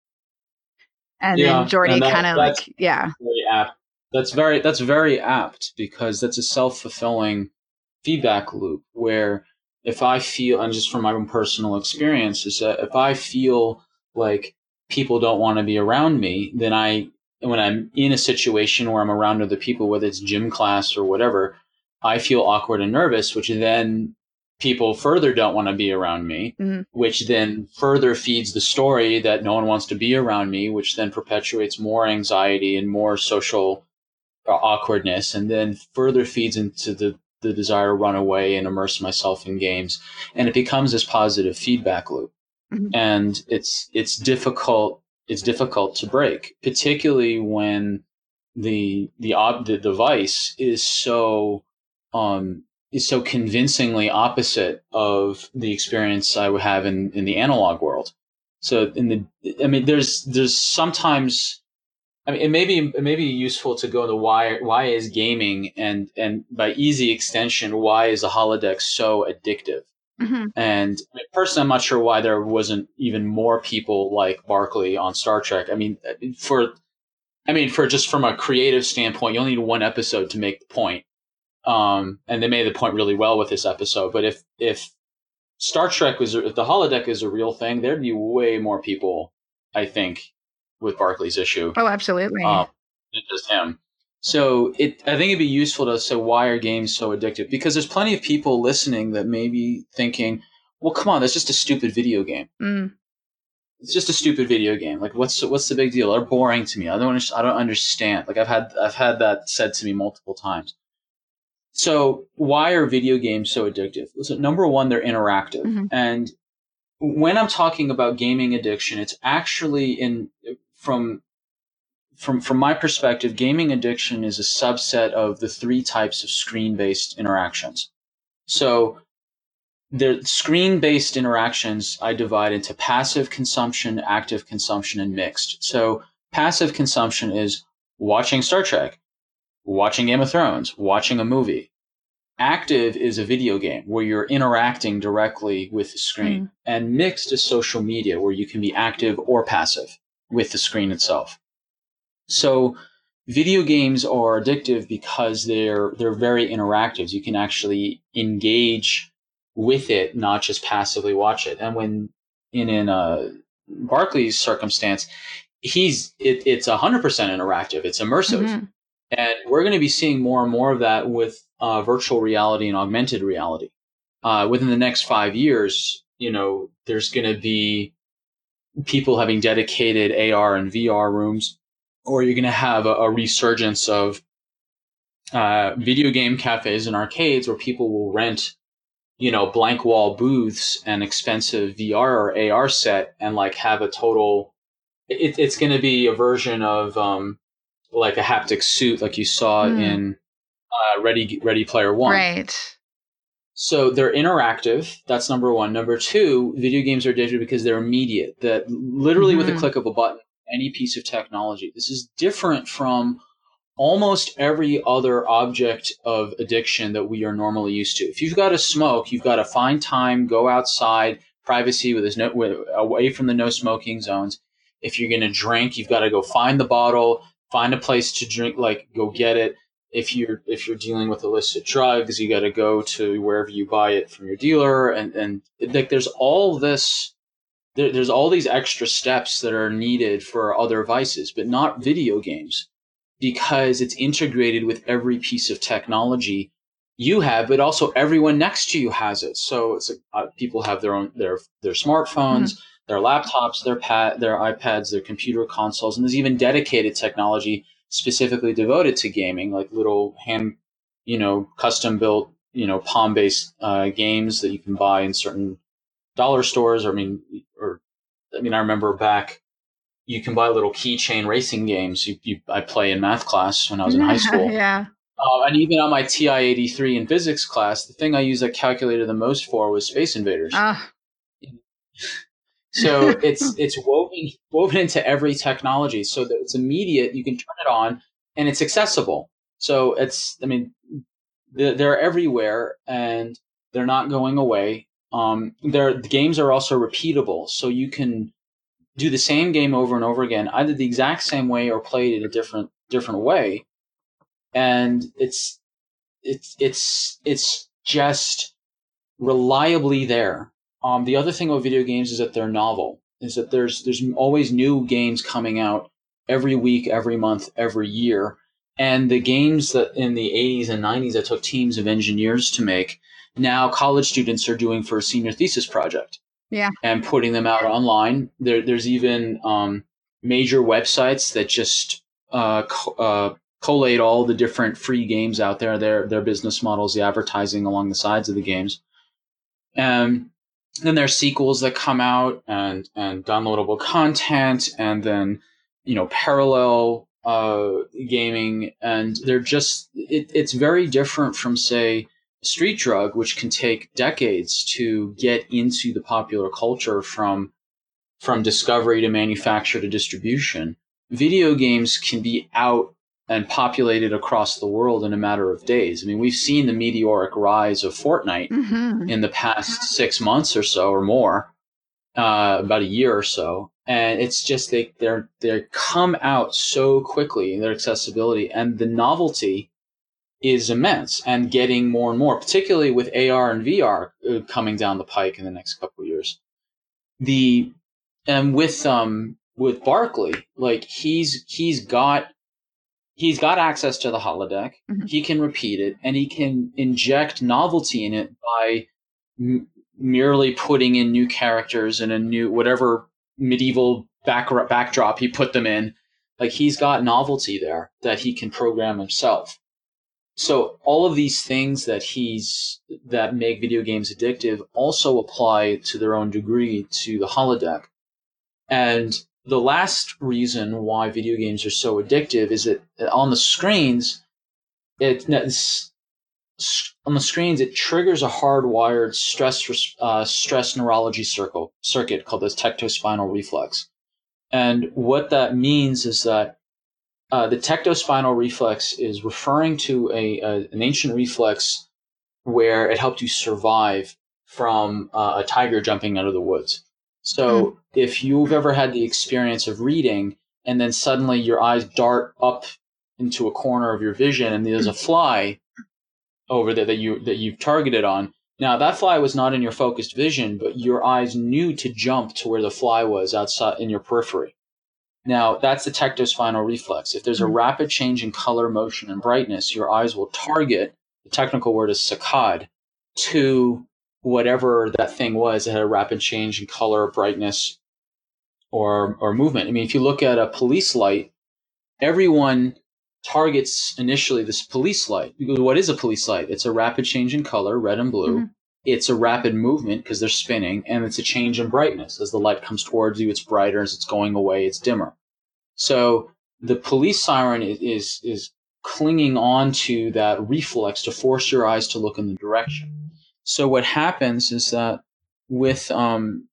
And yeah, then Geordi that, kind of like, yeah. Very apt. That's very, that's very apt because that's a self-fulfilling feedback loop where if I feel, and just from my own personal experience, is that if I feel like people don't want to be around me, then I, when I'm in a situation where I'm around other people, whether it's gym class or whatever, I feel awkward and nervous, which then people further don't want to be around me, mm-hmm. which then further feeds the story that no one wants to be around me, which then perpetuates more anxiety and more social uh, awkwardness, and then further feeds into the, the desire to run away and immerse myself in games. And it becomes this positive feedback loop. Mm-hmm. And it's it's difficult it's difficult to break, particularly when the the ob- the device is so um is so convincingly opposite of the experience I would have in, in the analog world. So in the I mean there's there's sometimes I mean it may be it may be useful to go into why why is gaming and and by easy extension why is a holodeck so addictive. Mm-hmm. And I mean, personally, I'm not sure why there wasn't even more people like Barclay on Star Trek. I mean, for, I mean, for just from a creative standpoint, you only need one episode to make the point. Um, and they made the point really well with this episode. But if, if Star Trek was, if the holodeck is a real thing, there'd be way more people, I think, with Barclay's issue. Oh, absolutely. Um, than just him. So it, I think it'd be useful to say, why are games so addictive? Because there's plenty of people listening that may be thinking, well, come on, that's just a stupid video game. Mm. It's just a stupid video game. Like, what's what's the big deal? They're boring to me. I don't I don't understand. Like, I've had I've had that said to me multiple times. So why are video games so addictive? So number one, they're interactive. Mm-hmm. And when I'm talking about gaming addiction, it's actually in from From from my perspective, gaming addiction is a subset of the three types of screen-based interactions. So the screen-based interactions I divide into passive consumption, active consumption, and mixed. So passive consumption is watching Star Trek, watching Game of Thrones, watching a movie. Active is a video game where you're interacting directly with the screen. Mm. And mixed is social media where you can be active or passive with the screen itself. So video games are addictive because they're they're very interactive. You can actually engage with it, not just passively watch it. And when in in uh, Barclay's circumstance, he's it, it's one hundred percent interactive. It's immersive. Mm-hmm. And we're going to be seeing more and more of that with uh, virtual reality and augmented reality. Uh, within the next five years, you know, there's going to be people having dedicated A R and V R rooms. Or you're going to have a, a resurgence of uh, video game cafes and arcades where people will rent, you know, blank wall booths and expensive V R or A R set and like have a total. It, it's going to be a version of um, like a haptic suit, like you saw mm. in uh, Ready Ready Player One. Right. So they're interactive. That's number one. Number two, video games are addictive because they're immediate. That literally mm-hmm. with a click of a button. Any piece of technology. This is different from almost every other object of addiction that we are normally used to. If you've got to smoke, you've got to find time, go outside, privacy with, no, with away from the no smoking zones. If you're going to drink, you've got to go find the bottle, find a place to drink, like go get it. If you're if you're dealing with illicit drugs, you got to go to wherever you buy it from your dealer, and and like there's all this. There, there's all these extra steps that are needed for other vices, but not video games, because it's integrated with every piece of technology you have, but also everyone next to you has it. So it's uh, people have their own their their smartphones, mm-hmm. their laptops, their pad, their iPads, their computer consoles, and there's even dedicated technology specifically devoted to gaming, like little hand, you know, custom built, you know, Palm based uh, games that you can buy in certain dollar stores. Or, I mean, or I mean, I remember back, you can buy little keychain racing games. You, you, I play in math class when I was in high school. Yeah. Uh, and even on my T I eighty-three in physics class, the thing I used that calculator the most for was Space Invaders. Ah. So it's it's woven woven into every technology, so that it's immediate. You can turn it on, and it's accessible. So it's, I mean, they're, they're everywhere, and they're not going away. Um, they're, the games are also repeatable, so you can do the same game over and over again, either the exact same way or play it a different different way. And it's it's it's it's just reliably there. Um, the other thing about video games is that they're novel. Is that there's there's always new games coming out every week, every month, every year. And the games that in the eighties and nineties that took teams of engineers to make, now college students are doing for a senior thesis project. Yeah. And putting them out online. There, there's even um, major websites that just uh, co- uh, collate all the different free games out there, their their business models, the advertising along the sides of the games. And then there's sequels that come out, and and downloadable content, and then, you know, parallel uh, gaming, and they're just it, it's very different from, say, Street Drug, which can take decades to get into the popular culture from from discovery to manufacture to distribution. Video games can be out and populated across the world in a matter of days. I mean, we've seen the meteoric rise of Fortnite mm-hmm. in the past six months or so, or more, uh, about a year or so. And it's just they they're they come out so quickly in their accessibility, and the novelty is immense and getting more and more, particularly with A R and V R uh, coming down the pike in the next couple of years. The and with um with Barkley, like he's he's got he's got access to the holodeck. Mm-hmm. He can repeat it, and he can inject novelty in it by m- merely putting in new characters and a new whatever medieval back, backdrop he put them in. Like, he's got novelty there that he can program himself. So all of these things that he's that make video games addictive also apply to their own degree to the holodeck. And the last reason why video games are so addictive is that on the screens, it on the screens it triggers a hardwired stress uh, stress neurology circle circuit called the tectospinal reflex. And what that means is that uh, the tectospinal reflex is referring to a, a an ancient reflex where it helped you survive from uh, a tiger jumping out of the woods. So mm. if you've ever had the experience of reading and then suddenly your eyes dart up into a corner of your vision and there's a fly over there that you that you've targeted on. Now, that fly was not in your focused vision, but your eyes knew to jump to where the fly was outside in your periphery. Now, that's the tectospinal reflex. If there's a rapid change in color, motion, and brightness, your eyes will target, the technical word is saccade, to whatever that thing was that had a rapid change in color, brightness, or or movement. I mean, if you look at a police light, everyone targets initially this police light. Because what is a police light? It's a rapid change in color, red and blue. Mm-hmm. It's a rapid movement because they're spinning, and it's a change in brightness. As the light comes towards you, it's brighter. As it's going away, it's dimmer. So the police siren is is, is clinging on to that reflex to force your eyes to look in the direction. So what happens is that with um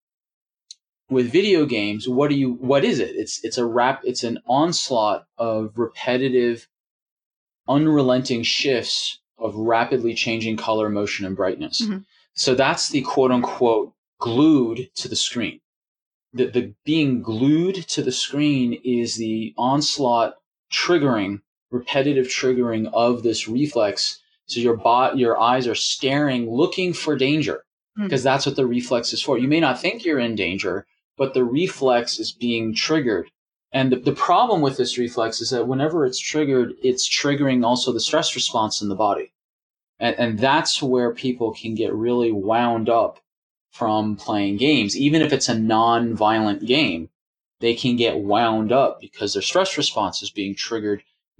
with video games, what do you what is it? It's it's a rap it's an onslaught of repetitive, unrelenting shifts of rapidly changing color, motion, and brightness. Mm-hmm. So that's the quote unquote glued to the screen. The the being glued to the screen is the onslaught triggering, repetitive triggering of this reflex. So your bot, your eyes are staring, looking for danger, because mm-hmm. that's what the reflex is for. You may not think you're in danger, but the reflex is being triggered. And the, the problem with this reflex is that whenever it's triggered, it's triggering also the stress response in the body. And, and that's where people can get really wound up from playing games. Even if it's a non-violent game, they can get wound up because their stress response is being triggered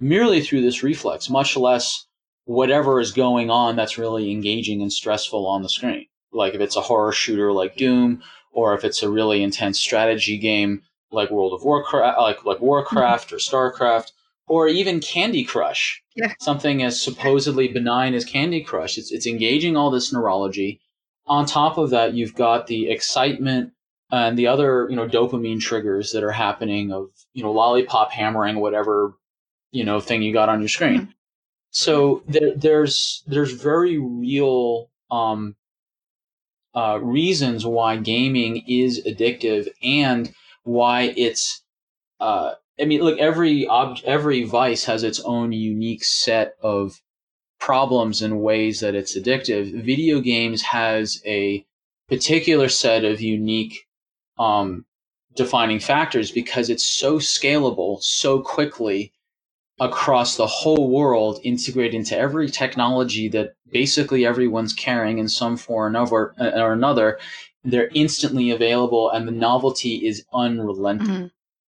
merely through this reflex, much less whatever is going on that's really engaging and stressful on the screen. Like if it's a horror shooter like Doom, or if it's a really intense strategy game like World of Warcraft, like like Warcraft or StarCraft, or even Candy Crush. Yeah. Something as supposedly benign as Candy Crush. It's it's engaging all this neurology. On top of that, you've got the excitement and the other, you know, dopamine triggers that are happening of, you know, lollipop hammering whatever, you know, thing you got on your screen. Mm-hmm. So there, there's there's very real um, uh, reasons why gaming is addictive and why it's. Uh, I mean, look, every ob- every vice has its own unique set of problems and ways that it's addictive. Video games has a particular set of unique um, defining factors because it's so scalable so quickly across the whole world, integrated into every technology that basically everyone's carrying in some form or, or another. They're instantly available, and the novelty is unrelenting. Mm-hmm.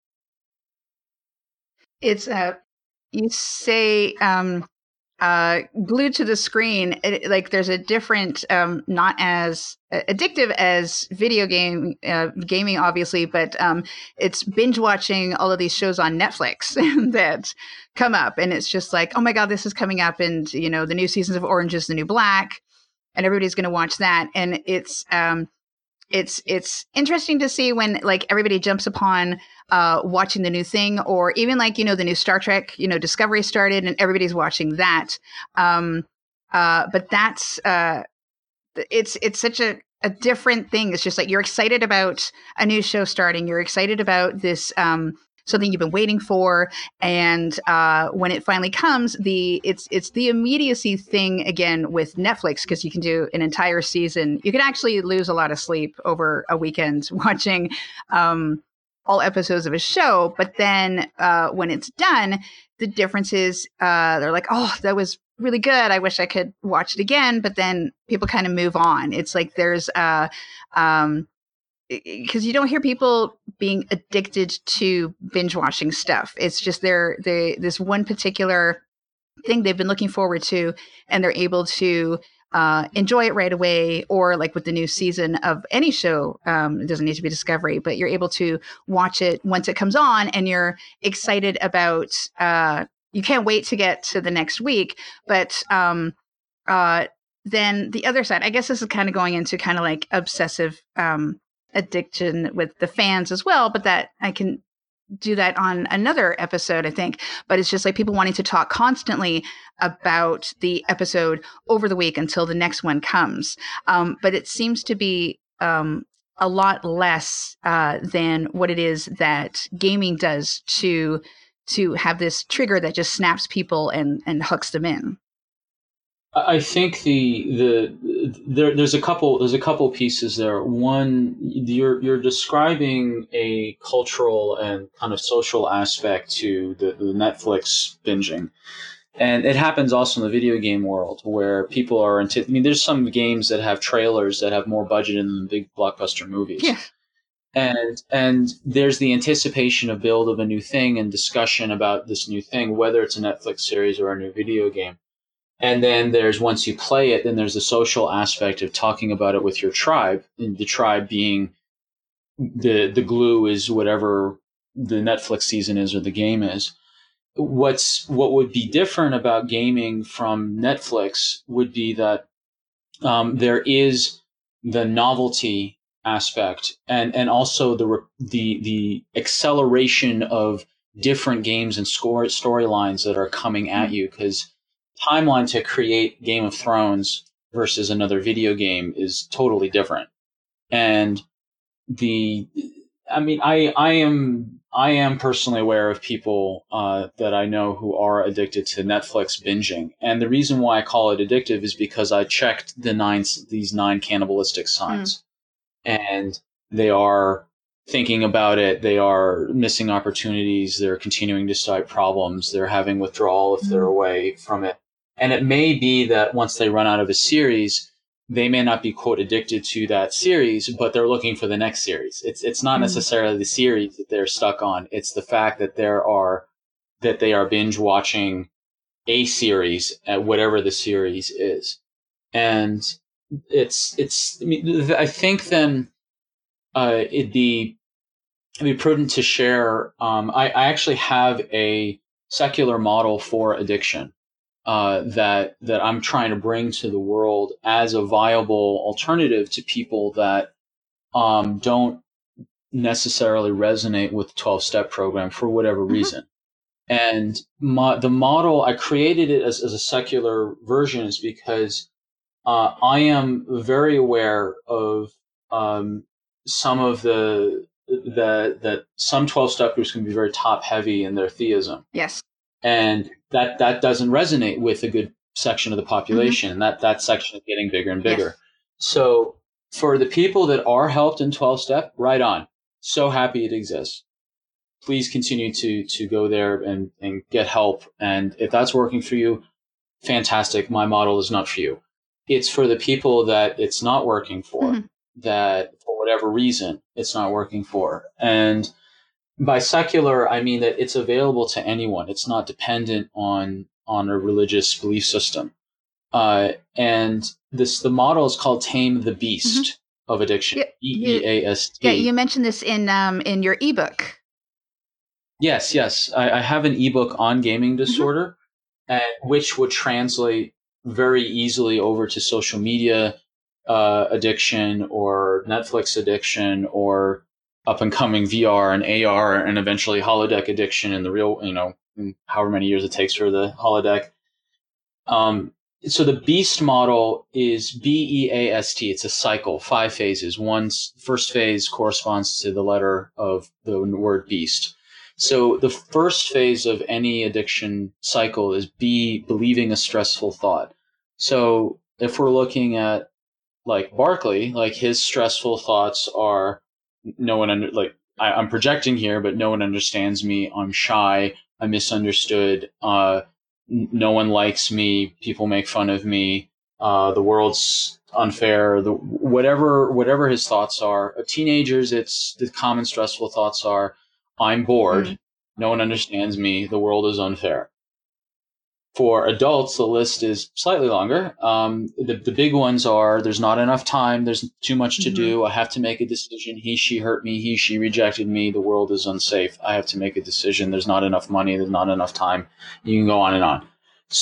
It's uh, you say um, uh, glued to the screen. It, like there's a different, um, not as addictive as video game uh, gaming, obviously, but um, it's binge watching all of these shows on Netflix that come up, and it's just like, oh my god, this is coming up, and you know the new seasons of Orange is the New Black, and everybody's going to watch that, and it's um, it's it's interesting to see when like everybody jumps upon uh, watching the new thing, or even like, you know, the new Star Trek, you know, Discovery started and everybody's watching that. Um, uh, but that's uh, it's it's such a, a different thing. It's just like you're excited about a new show starting. You're excited about this um, something you've been waiting for, and uh, when it finally comes, the it's it's the immediacy thing again with Netflix, because you can do an entire season. You can actually lose a lot of sleep over a weekend watching um, all episodes of a show. But then uh, when it's done, the difference is uh, they're like, oh, that was really good. I wish I could watch it again. But then people kind of move on. It's like there's uh, um, because you don't hear people being addicted to binge watching stuff. It's just they're they this one particular thing they've been looking forward to, and they're able to uh, enjoy it right away. Or like with the new season of any show, um, it doesn't need to be Discovery, but you're able to watch it once it comes on, and you're excited about. Uh, you can't wait to get to the next week, but. Um, uh, then the other side, I guess this is kind of going into kind of like obsessive um, addiction with the fans as well, but that I can do that on another episode, I think. But it's just like people wanting to talk constantly about the episode over the week until the next one comes. Um, but it seems to be um, a lot less uh, than what it is that gaming does to to have this trigger that just snaps people and and hooks them in. I think the the there there's a couple there's a couple pieces there. One, you're you're describing a cultural and kind of social aspect to the, the Netflix binging, and it happens also in the video game world where people are into. I mean, there's some games that have trailers that have more budget than big blockbuster movies. Yeah. And and there's the anticipation of build of a new thing and discussion about this new thing, whether it's a Netflix series or a new video game. And then there's, once you play it, then there's the social aspect of talking about it with your tribe, and the tribe being the the glue is whatever the Netflix season is or the game is. What's what would be different about gaming from Netflix would be that um, there is the novelty aspect, and and also the the the acceleration of different games and score storylines that are coming at you, because timeline to create Game of Thrones versus another video game is totally different. And the, I mean, I, I am, I am personally aware of people uh, that I know who are addicted to Netflix binging. And the reason why I call it addictive is because I checked the nine, these nine cannibalistic signs, mm. and they are thinking about it. They are missing opportunities. They're continuing to cite problems. They're having withdrawal if mm. they're away from it. And it may be that once they run out of a series, they may not be, quote, addicted to that series, but they're looking for the next series. It's it's not mm. necessarily the series that they're stuck on. It's the fact that there are that they are binge watching a series at whatever the series is. And it's, it's, I mean, I think then, uh, it'd be, it'd be prudent to share. Um, I, I actually have a secular model for addiction, uh, that, that I'm trying to bring to the world as a viable alternative to people that, um, don't necessarily resonate with the twelve step program for whatever Mm-hmm. reason. And my, the model, I created it as, as a secular version is because uh, I am very aware of um, some of the, the, that some twelve step groups can be very top heavy in their theism. Yes. And that, that doesn't resonate with a good section of the population. Mm-hmm. And that, that section is getting bigger and bigger. Yes. So for the people that are helped in twelve step, right on. So happy it exists. Please continue to to go there and, and get help. And if that's working for you, fantastic. My model is not for you. It's for the people that it's not working for, mm-hmm. that for whatever reason it's not working for. And by secular, I mean that it's available to anyone. It's not dependent on on a religious belief system. Uh, and this the model is called Tame the Beast mm-hmm. of Addiction. Yeah, E E A S T. Yeah, you mentioned this in um in your ebook. Yes, yes. I, I have an ebook on gaming disorder, mm-hmm. and which would translate very easily over to social media uh, addiction or Netflix addiction or up and coming V R and A R and eventually holodeck addiction in the real, you know, in however many years it takes for the holodeck. Um, so the BEAST model is B E A S T. It's a cycle, five phases. One first phase corresponds to the letter of the word beast. So the first phase of any addiction cycle is B, believing a stressful thought. So if we're looking at like Barkley, like his stressful thoughts are no one under, like I, I'm projecting here, but no one understands me. I'm shy. I'm misunderstood. Uh, n- no one likes me. People make fun of me. Uh, the world's unfair. The whatever whatever his thoughts are. Uh, teenagers, it's the common stressful thoughts are. I'm bored. Mm. No one understands me. The world is unfair. For adults, the list is slightly longer. Um, the, the big ones are there's not enough time. There's too much to mm-hmm. do. I have to make a decision. He, she hurt me. He, she rejected me. The world is unsafe. I have to make a decision. There's not enough money. There's not enough time. You can go on and on.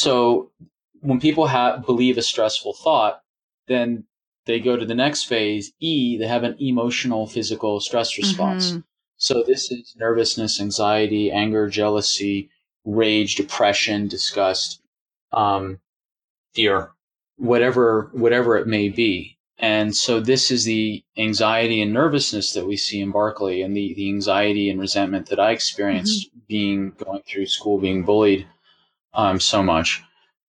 So when people have, believe a stressful thought, then they go to the next phase, E, they have an emotional, physical stress response. Mm-hmm. So this is nervousness, anxiety, anger, jealousy, rage, depression, disgust, um, fear, whatever, whatever it may be. And so this is the anxiety and nervousness that we see in Barkley, and the, the anxiety and resentment that I experienced mm-hmm. being, going through school, being bullied, um, so much.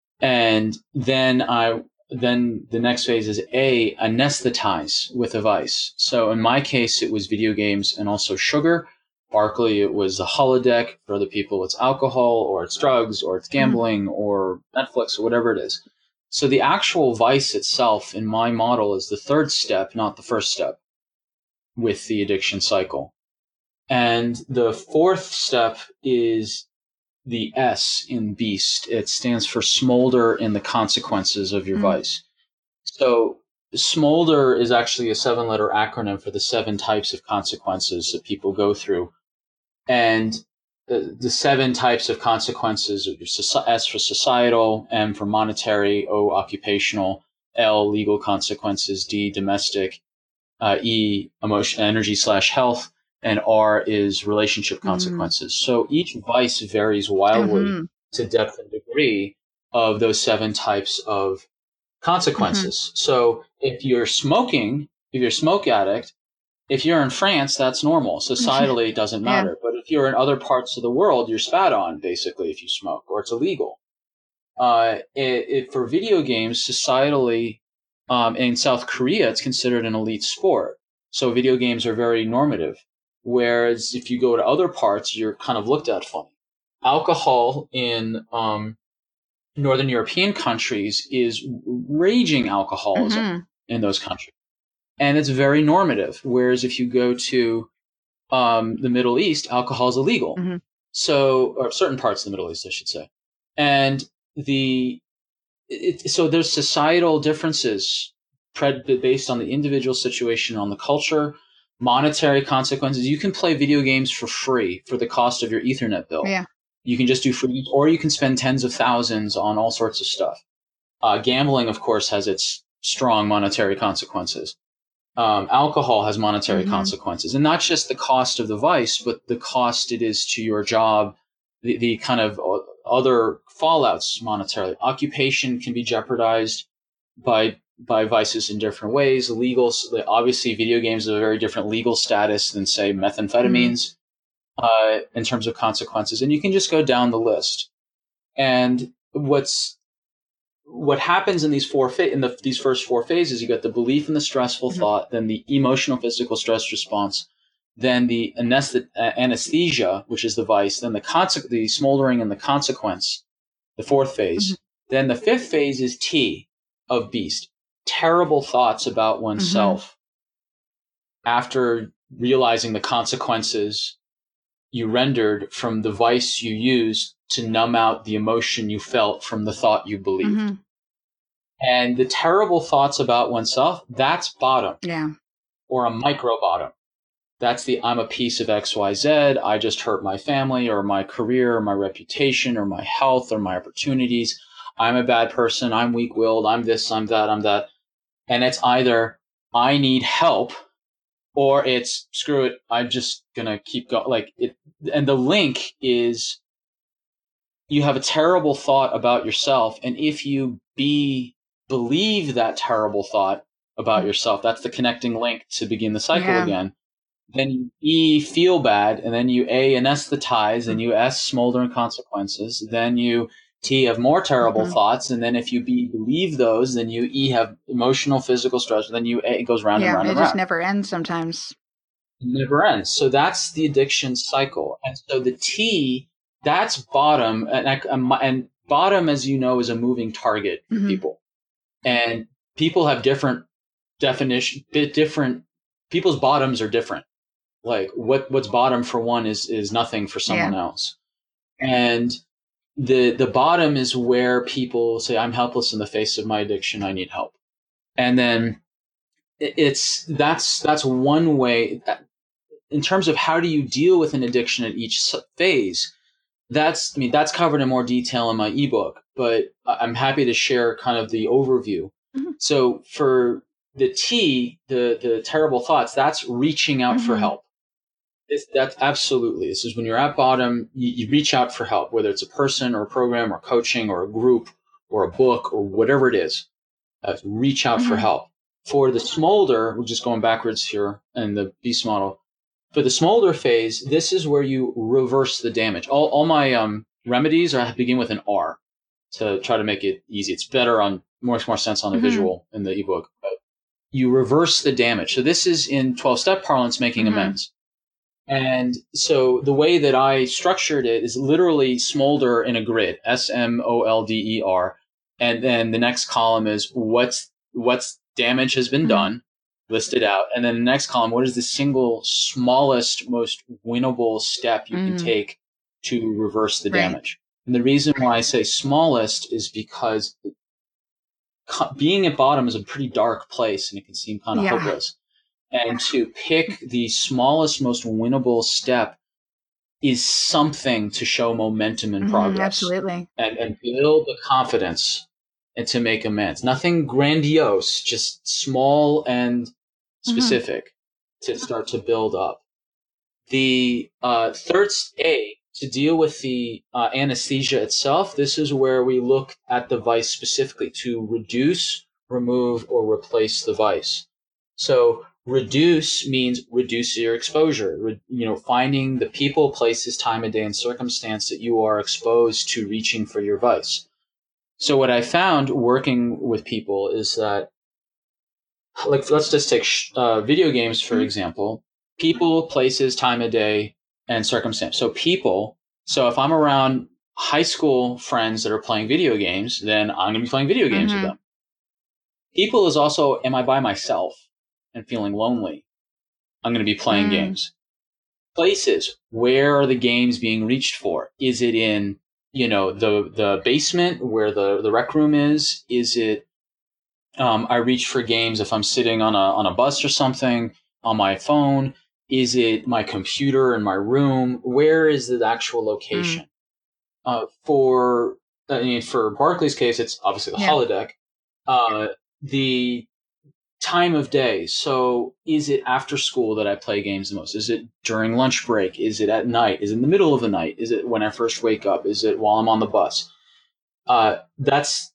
And then I, then the next phase is A, anesthetize with a vice. So in my case, it was video games and also sugar. Barkley, it was the holodeck. For other people, it's alcohol or it's drugs or it's gambling mm. or Netflix or whatever it is. So the actual vice itself in my model is the third step, not the first step with the addiction cycle. And the fourth step is the S in BEAST. It stands for smolder in the consequences of your mm. vice. So smolder is actually a seven letter acronym for the seven types of consequences that people go through. And the, the seven types of consequences are S for societal, M for monetary, O occupational, L legal consequences, D domestic, uh, E emotion, energy slash health, and R is relationship consequences. Mm. So each vice varies wildly mm-hmm. to depth and degree of those seven types of consequences. Mm-hmm. So if you're smoking, if you're a smoke addict, if you're in France, that's normal. Societally, it doesn't matter. Yeah. But if you're in other parts of the world, you're spat on, basically, if you smoke, or it's illegal. Uh, it, it, for video games, societally, um, in South Korea, it's considered an elite sport. So video games are very normative. Whereas if you go to other parts, you're kind of looked at funny. Alcohol in um, Northern European countries is raging alcoholism mm-hmm. in those countries. And it's very normative. Whereas if you go to um, the Middle East, alcohol is illegal. Mm-hmm. So, or certain parts of the Middle East, I should say. And the it, so there's societal differences based on the individual situation, on the culture, monetary consequences. You can play video games for free for the cost of your Ethernet bill. Yeah. You can just do free, or you can spend tens of thousands on all sorts of stuff. Uh, gambling, of course, has its strong monetary consequences. Um, alcohol has monetary mm-hmm. consequences, and not just the cost of the vice, but the cost it is to your job, the, the kind of other fallouts monetarily. Occupation can be jeopardized by by vices in different ways. Legal, obviously, video games have a very different legal status than, say, methamphetamines mm-hmm. uh, in terms of consequences, and you can just go down the list. And what's what happens in these four fa- in the, these first four phases, you got the belief in the stressful mm-hmm. thought, then the emotional physical stress response, then the anesthet- uh, anesthesia, which is the vice, then the conse- the smoldering and the consequence, the fourth phase. Mm-hmm. Then the fifth phase is T of beast, terrible thoughts about oneself. Mm-hmm. After realizing the consequences you rendered from the vice you used to numb out the emotion you felt from the thought you believed. Mm-hmm. And the terrible thoughts about oneself, that's bottom. Yeah. Or a micro bottom. That's the I'm a piece of X Y Z, I just hurt my family or my career or my reputation or my health or my opportunities. I'm a bad person, I'm weak-willed, I'm this, I'm that, I'm that. And it's either I need help or it's screw it, I'm just going to keep going. Like it, and the link is you have a terrible thought about yourself, and if you be believe that terrible thought about yourself, that's the connecting link to begin the cycle yeah. again. Then you E, feel bad, and then you A, anesthetize, and you S, smolder and consequences. Then you T, have more terrible mm-hmm. thoughts, and then if you B, believe those, then you E, have emotional, physical stress, and then you A, it goes round yeah, and round and round. round. It just never ends sometimes. It never ends. So that's the addiction cycle. And so the T, that's bottom, and, I, and bottom, as you know, is a moving target for mm-hmm. people. And people have different definition, different, people's bottoms are different. Like what, what's bottom for one is, is nothing for someone yeah. else. And the, the bottom is where people say, I'm helpless in the face of my addiction. I need help. And then it's, that's, that's one way in terms of how do you deal with an addiction at each phase. That's, I mean, that's covered in more detail in my ebook, but I'm happy to share kind of the overview. Mm-hmm. So for the T, the, the terrible thoughts, that's reaching out mm-hmm. for help. It's, that's absolutely. This is when you're at bottom, you, you reach out for help, whether it's a person or a program or coaching or a group or a book or whatever it is. Uh, reach out mm-hmm. for help. For the smolder, we're just going backwards here in the beast model. For the smolder phase, this is where you reverse the damage. All, all my um, remedies are begin with an R to try to make it easy. It's better on more more sense on the mm-hmm. visual in the ebook. But you reverse the damage. So this is in twelve-step parlance, making mm-hmm. amends. And so the way that I structured it is literally smolder in a grid, S M O L D E R. And then the next column is what's what's damage has been mm-hmm. done, listed out. And then the next column, what is the single smallest, most winnable step you mm-hmm. can take to reverse the right. damage? And the reason why I say smallest is because being at bottom is a pretty dark place and it can seem kind of yeah. hopeless. And to pick the smallest, most winnable step is something to show momentum and progress. Mm, absolutely. And, and build the confidence and to make amends. Nothing grandiose, just small and specific mm-hmm. to start to build up. The uh, third A, to deal with the uh, anesthesia itself, this is where we look at the vice specifically to reduce, remove, or replace the vice. So reduce means reduce your exposure, Re- you know, finding the people, places, time of day, and circumstance that you are exposed to reaching for your vice. So what I found working with people is that, like, let's just take uh, video games, for mm-hmm. example, people, places, time of day, and circumstance. So people, so if I'm around high school friends that are playing video games, then I'm going to be playing video games mm-hmm. with them. People is also, am I by myself and feeling lonely? I'm going to be playing mm. games. Places. Where are the games being reached for? Is it in, you know, the the basement where the, the rec room is? Is it um, I reach for games if I'm sitting on a on a bus or something on my phone? Is it my computer in my room? Where is the actual location? Mm. Uh, for I mean, for Barclay's case, it's obviously the Yeah. holodeck. Uh, the time of day. So is it after school that I play games the most? Is it during lunch break? Is it at night? Is it in the middle of the night? Is it when I first wake up? Is it while I'm on the bus? Uh, that's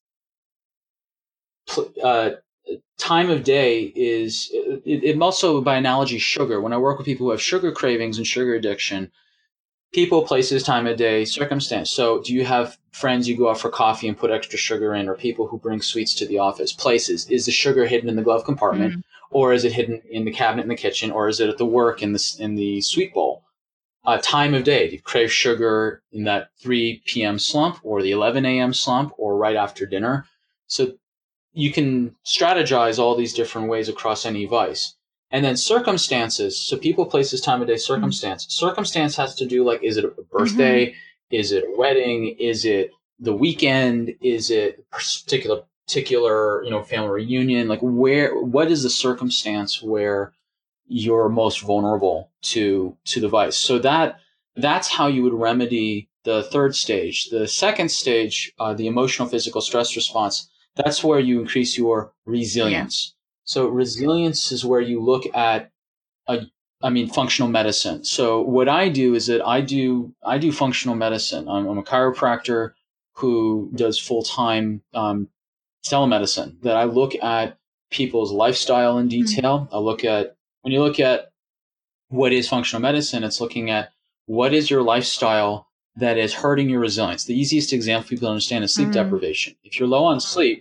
uh, time of day is it, it also, by analogy, sugar. When I work with people who have sugar cravings and sugar addiction, people, places, time of day, circumstance. So do you have friends you go out for coffee and put extra sugar in, or people who bring sweets to the office? Places. Is the sugar hidden in the glove compartment, Mm. or is it hidden in the cabinet in the kitchen, or is it at the work in the, in the sweet bowl? Uh, time of day. Do you crave sugar in that three p.m. slump, or the eleven a.m. slump, or right after dinner? So you can strategize all these different ways across any vice. And then circumstances. So people, places, time of day, circumstance. Mm-hmm. Circumstance has to do like, is it a birthday? Mm-hmm. Is it a wedding? Is it the weekend? Is it a particular, particular, you know, family reunion? Like where, what is the circumstance where you're most vulnerable to, to the vice? So that, that's how you would remedy the third stage. The second stage, uh, the emotional physical stress response, that's where you increase your resilience. Yeah. So resilience is where you look at, a, I mean, functional medicine. So what I do is that I do I do functional medicine. I'm, I'm a chiropractor who does full-time um, telemedicine. That I look at people's lifestyle in detail. Mm-hmm. I look at, when you look at what is functional medicine, it's looking at what is your lifestyle that is hurting your resilience. The easiest example people understand is sleep mm-hmm. deprivation. If you're low on sleep,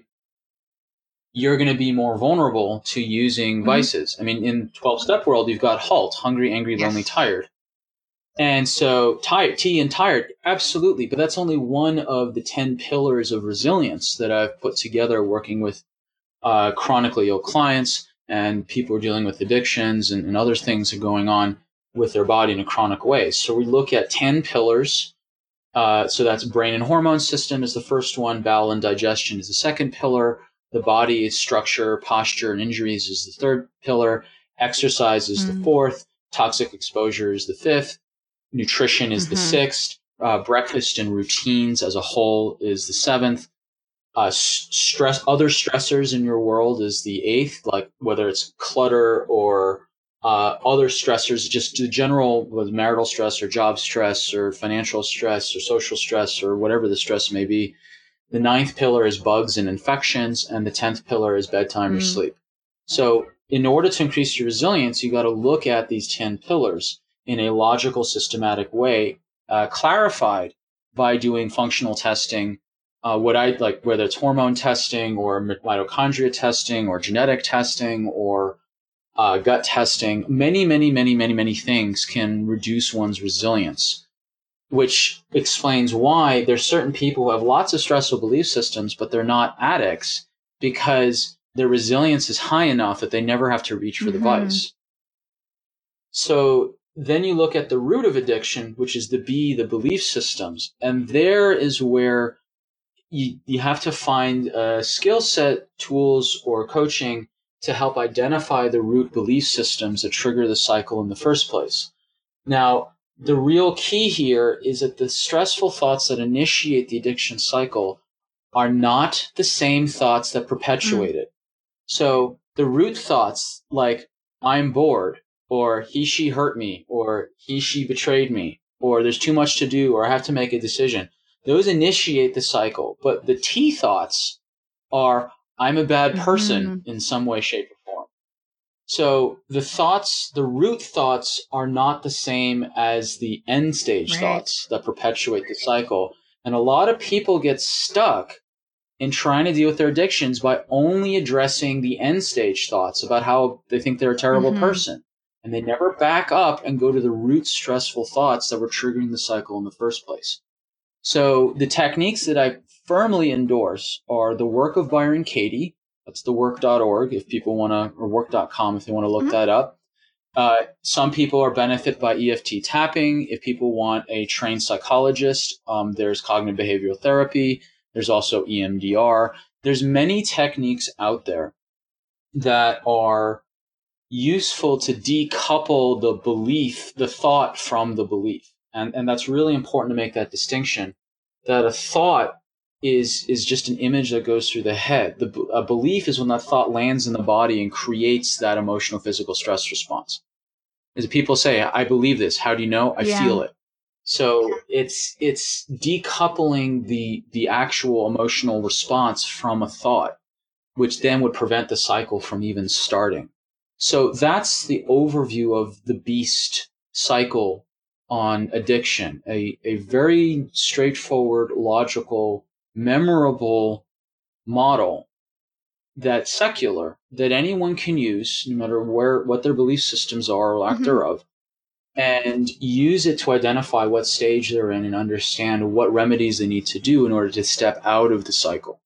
you're going to be more vulnerable to using mm-hmm. vices. I mean, in twelve-step world, you've got HALT, hungry, angry, yes. lonely, tired. And so tired, T and tired, absolutely. But that's only one of the ten pillars of resilience that I've put together working with uh, chronically ill clients and people who are dealing with addictions and, and other things are going on with their body in a chronic way. So we look at ten pillars. Uh, so that's brain and hormone system is the first one. Bowel and digestion is the second pillar. The body structure, posture, and injuries is the third pillar. Exercise is mm. the fourth. Toxic exposure is the fifth. Nutrition is mm-hmm. the sixth. Uh, breakfast and routines as a whole is the seventh. Uh, stress, other stressors in your world is the eighth, like whether it's clutter or uh, other stressors, just the general with marital stress or job stress or financial stress or social stress or whatever the stress may be. The ninth pillar is bugs and infections, and the tenth pillar is bedtime mm. or sleep. So in order to increase your resilience, you got to look at these ten pillars in a logical, systematic way, uh, clarified by doing functional testing, uh, what I like, whether it's hormone testing or mitochondria testing or genetic testing or uh, gut testing. Many, many, many, many, many things can reduce one's resilience, which explains why there's certain people who have lots of stressful belief systems, but they're not addicts because their resilience is high enough that they never have to reach for mm-hmm. the vice. So then you look at the root of addiction, which is the B, the belief systems. And there is where you, you have to find a skill set, tools, or coaching to help identify the root belief systems that trigger the cycle in the first place. Now, the real key here is that the stressful thoughts that initiate the addiction cycle are not the same thoughts that perpetuate mm. it. So the root thoughts like, I'm bored, or he, she hurt me, or he, she betrayed me, or there's too much to do, or I have to make a decision, those initiate the cycle. But the T thoughts are, I'm a bad person mm-hmm. in some way, shape, or form. So the thoughts, the root thoughts are not the same as the end stage right. thoughts that perpetuate the cycle. And a lot of people get stuck in trying to deal with their addictions by only addressing the end stage thoughts about how they think they're a terrible mm-hmm. person. And they never back up and go to the root stressful thoughts that were triggering the cycle in the first place. So the techniques that I firmly endorse are the work of Byron Katie. That's the work dot org if people want to, or work dot com if they want to look mm-hmm. that up. Uh, some people are benefited by E F T tapping. If people want a trained psychologist, um, there's cognitive behavioral therapy. There's also E M D R. There's many techniques out there that are useful to decouple the belief, the thought from the belief. And, and that's really important to make that distinction, that a thought is, is just an image that goes through the head. The, a belief is when that thought lands in the body and creates that emotional, physical stress response. As people say, I believe this. How do you know? I Yeah. feel it. So it's, it's decoupling the, the actual emotional response from a thought, which then would prevent the cycle from even starting. So that's the overview of the BEAST cycle on addiction, a, a very straightforward, logical, memorable model that's secular, that anyone can use, no matter where what their belief systems are or lack Mm-hmm. thereof, and use it to identify what stage they're in and understand what remedies they need to do in order to step out of the cycle.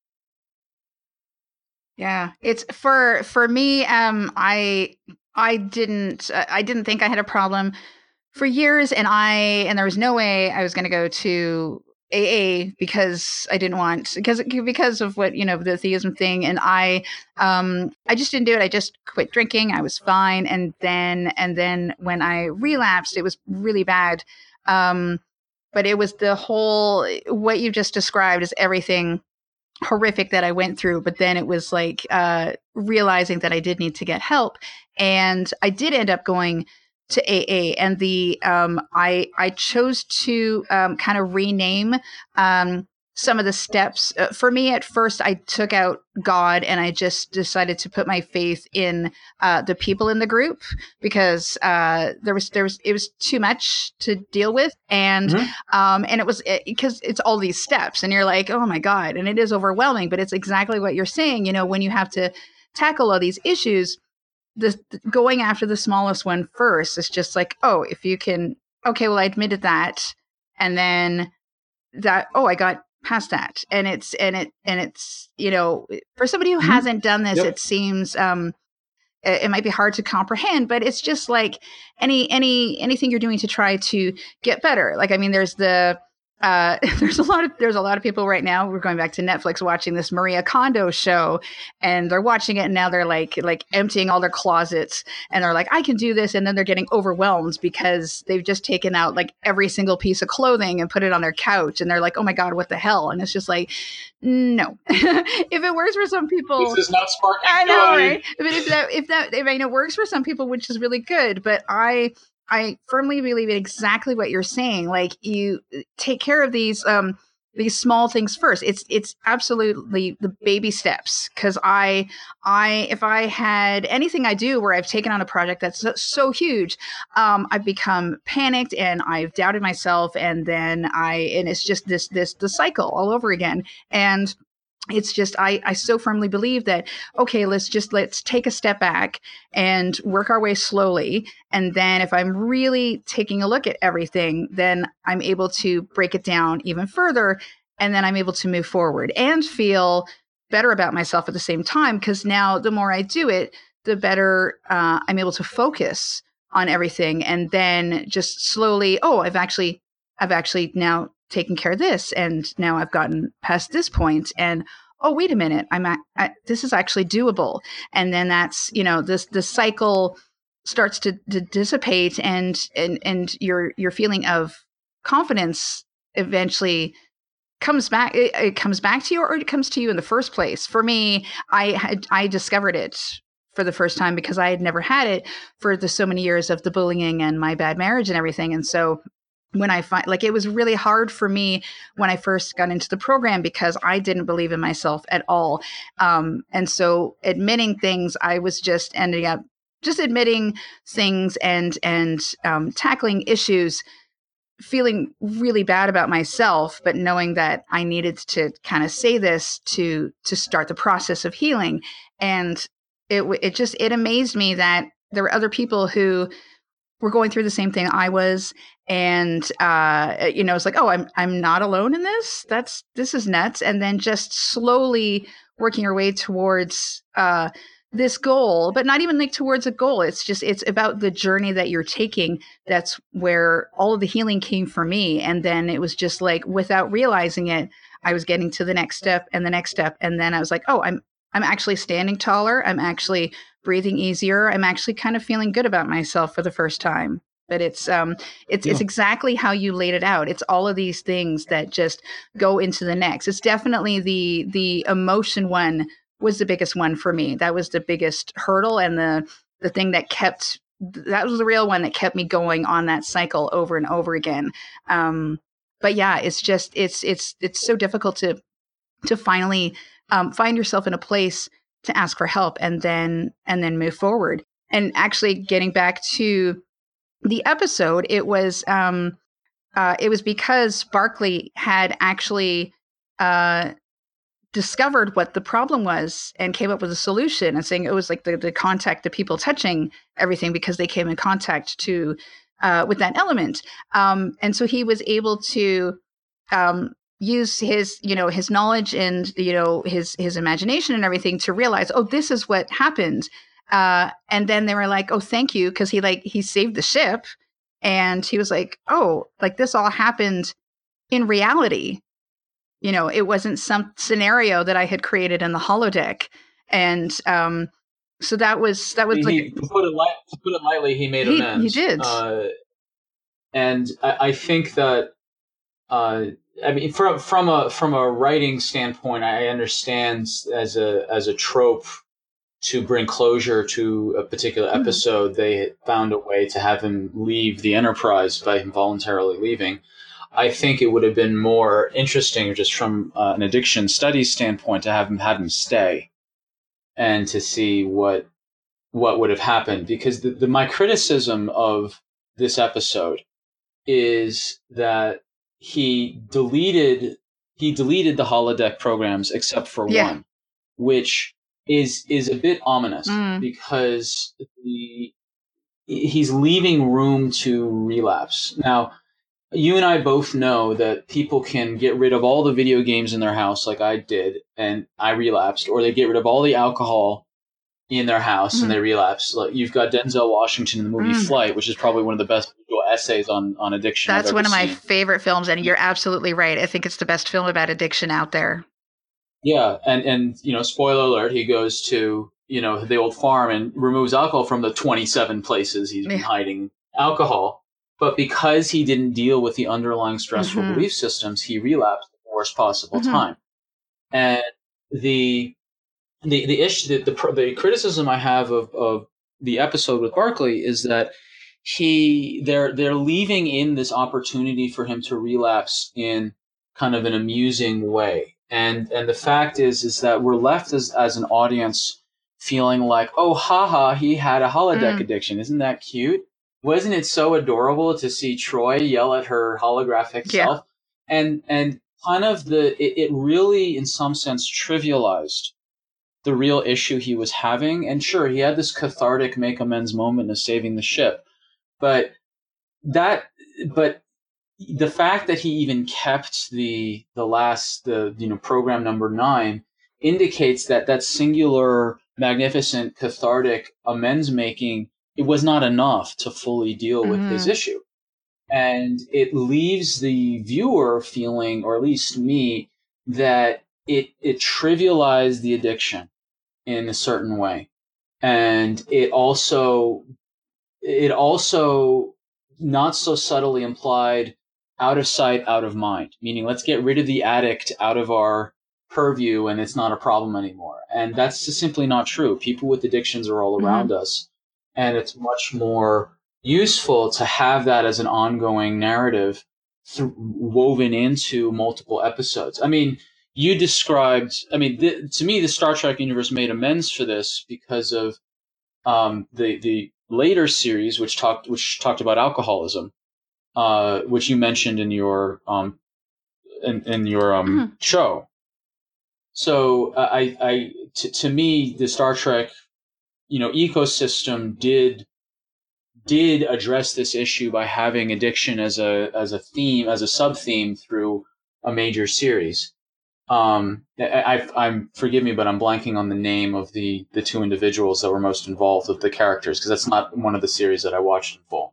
Yeah, it's for for me. Um, I I didn't uh, I didn't think I had a problem for years, and I and there was no way I was going to go to A A because I didn't want because because of what you know the theism thing, and I um I just didn't do it. I just quit drinking. I was fine, and then and then when I relapsed, it was really bad. Um, but it was the whole what you just described is everything horrific that I went through, but then it was like uh, realizing that I did need to get help, and I did end up going to A A. And the um, I I chose to um, kind of rename um, some of the steps. Uh, for me, at first, I took out God and I just decided to put my faith in uh, the people in the group because uh, there was there was it was too much to deal with, and Mm-hmm. um, and it was because it, it's all these steps, and you're like, oh my God, and it is overwhelming. But it's exactly what you're saying. You know, when you have to tackle all these issues, the going after the smallest one first is just like, oh, if you can, okay, well, I admitted that, and then that, oh, I got past that, and it's and it and it's you know, for somebody who Mm-hmm. hasn't done this, Yep. it seems um, it, it might be hard to comprehend, but it's just like any any anything you're doing to try to get better. Like, I mean, there's the uh, there's a lot of there's a lot of people right now. We're going back to Netflix watching this Maria Kondo show, and they're watching it, and now they're like like emptying all their closets, and they're like, I can do this, and then they're getting overwhelmed because they've just taken out like every single piece of clothing and put it on their couch, and they're like, oh my God, what the hell? And it's just like, no. If it works for some people, This is not sparking I know, joy. right? I mean, if that if that if I know works for some people, which is really good, but I I firmly believe in exactly what you're saying. Like, you take care of these um these small things first. It's it's absolutely the baby steps. Because I I if I had anything I do where I've taken on a project that's so, so huge, um, I've become panicked and I've doubted myself, and then I and it's just this this the cycle all over again. And it's just I, I so firmly believe that, okay, let's just let's take a step back and work our way slowly, and then if I'm really taking a look at everything, then I'm able to break it down even further, and then I'm able to move forward and feel better about myself at the same time, because now the more I do it, the better uh, I'm able to focus on everything, and then just slowly, oh, I've actually I've actually now taken care of this, and now I've gotten past this point, and oh, wait a minute, I'm at, I, this is actually doable. And then that's, you know, this the cycle starts to, to dissipate, and and and your your feeling of confidence eventually comes back. It, it comes back to you, or it comes to you in the first place. For me, I had I discovered it for the first time because I had never had it for the so many years of the bullying and my bad marriage and everything. And so when I find like it was really hard for me when I first got into the program because I didn't believe in myself at all. Um, and so admitting things, I was just ending up just admitting things and, and um, tackling issues, feeling really bad about myself, but knowing that I needed to kind of say this to, to start the process of healing. And it, it just, it amazed me that there were other people who were going through the same thing I was. And, uh, you know, it's like, oh, I'm, I'm not alone in this. That's, this is nuts. And then just slowly working your way towards, uh, this goal, but not even like towards a goal. It's just, it's about the journey that you're taking. That's where all of the healing came for me. And then it was just like, without realizing it, I was getting to the next step and the next step. And then I was like, oh, I'm, I'm actually standing taller. I'm actually breathing easier. I'm actually kind of feeling good about myself for the first time. But it's um it's yeah. it's exactly how you laid it out. It's all of these things that just go into the next. It's definitely the the emotion one was the biggest one for me. That was the biggest hurdle, and the the thing that kept that was the real one that kept me going on that cycle over and over again. Um, but yeah, it's just it's it's it's so difficult to to finally um, find yourself in a place to ask for help and then and then move forward. And actually, getting back to the episode, it was um, uh, it was because Barkley had actually uh, discovered what the problem was and came up with a solution, and saying it was like the, the contact, the people touching everything because they came in contact to uh, with that element. Um, and so he was able to um, use his, you know, his knowledge and, you know, his his imagination and everything to realize, oh, this is what happened. Uh, and then they were like, oh, thank you. Cause he like, he saved the ship, and he was like, oh, like this all happened in reality. You know, it wasn't some scenario that I had created in the holodeck. And, um, so that was, that was he, like, he, to put it light, to put it lightly, he made he, amends. he did. Uh, and I, I think that, uh, I mean, from, from a, from a writing standpoint, I understand as a, as a trope, to bring closure to a particular episode, mm-hmm. they found a way to have him leave the Enterprise by him voluntarily leaving. I think it would have been more interesting, just from uh, an addiction studies standpoint, to have him had him stay and to see what what would have happened. Because the, the my criticism of this episode is that he deleted he deleted the holodeck programs except for yeah. one, which is is a bit ominous mm. because the he's leaving room to relapse. Now, you and I both know that people can get rid of all the video games in their house like I did and I relapsed, or they get rid of all the alcohol in their house mm. and they relapse. Like, you've got Denzel Washington in the movie mm. Flight, which is probably one of the best visual essays on, on addiction. That's I've one ever of my seen. favorite films, and you're absolutely right. I think it's the best film about addiction out there. Yeah, and, and you know, spoiler alert, he goes to, you know, the old farm and removes alcohol from the twenty-seven places he's been yeah. hiding alcohol. But because he didn't deal with the underlying stressful mm-hmm. belief systems, he relapsed at the worst possible mm-hmm. time. And the the the issue, the, the the criticism I have of of the episode with Barkley is that he they're they're leaving in this opportunity for him to relapse in kind of an amusing way. And and the fact is is that we're left as, as an audience feeling like, oh, haha, he had a holodeck mm. addiction. Isn't that cute? Wasn't it so adorable to see Troy yell at her holographic yeah. self? And and kind of the it, it really, in some sense, trivialized the real issue he was having. And sure, he had this cathartic make amends moment of saving the ship, but that but. The fact that he even kept the the last the you know program number nine indicates that that singular, magnificent, cathartic amends making, it was not enough to fully deal with mm-hmm. his issue, and it leaves the viewer feeling, or at least me, that it it trivialized the addiction in a certain way, and it also it also not so subtly implied out of sight, out of mind, meaning let's get rid of the addict out of our purview and it's not a problem anymore. And that's just simply not true. People with addictions are all around mm-hmm. us. And it's much more useful to have that as an ongoing narrative th- woven into multiple episodes. I mean, you described, I mean, th- to me, the Star Trek universe made amends for this because of um, the, the later series, which talked, which talked about alcoholism. Uh, which you mentioned in your um, in, in your um, mm-hmm. show. So uh, I, I t- to me, the Star Trek, you know, ecosystem did did address this issue by having addiction as a as a theme, as a sub theme through a major series. Um, I, I, I'm forgive me, but I'm blanking on the name of the the two individuals that were most involved with the characters because that's not one of the series that I watched in full.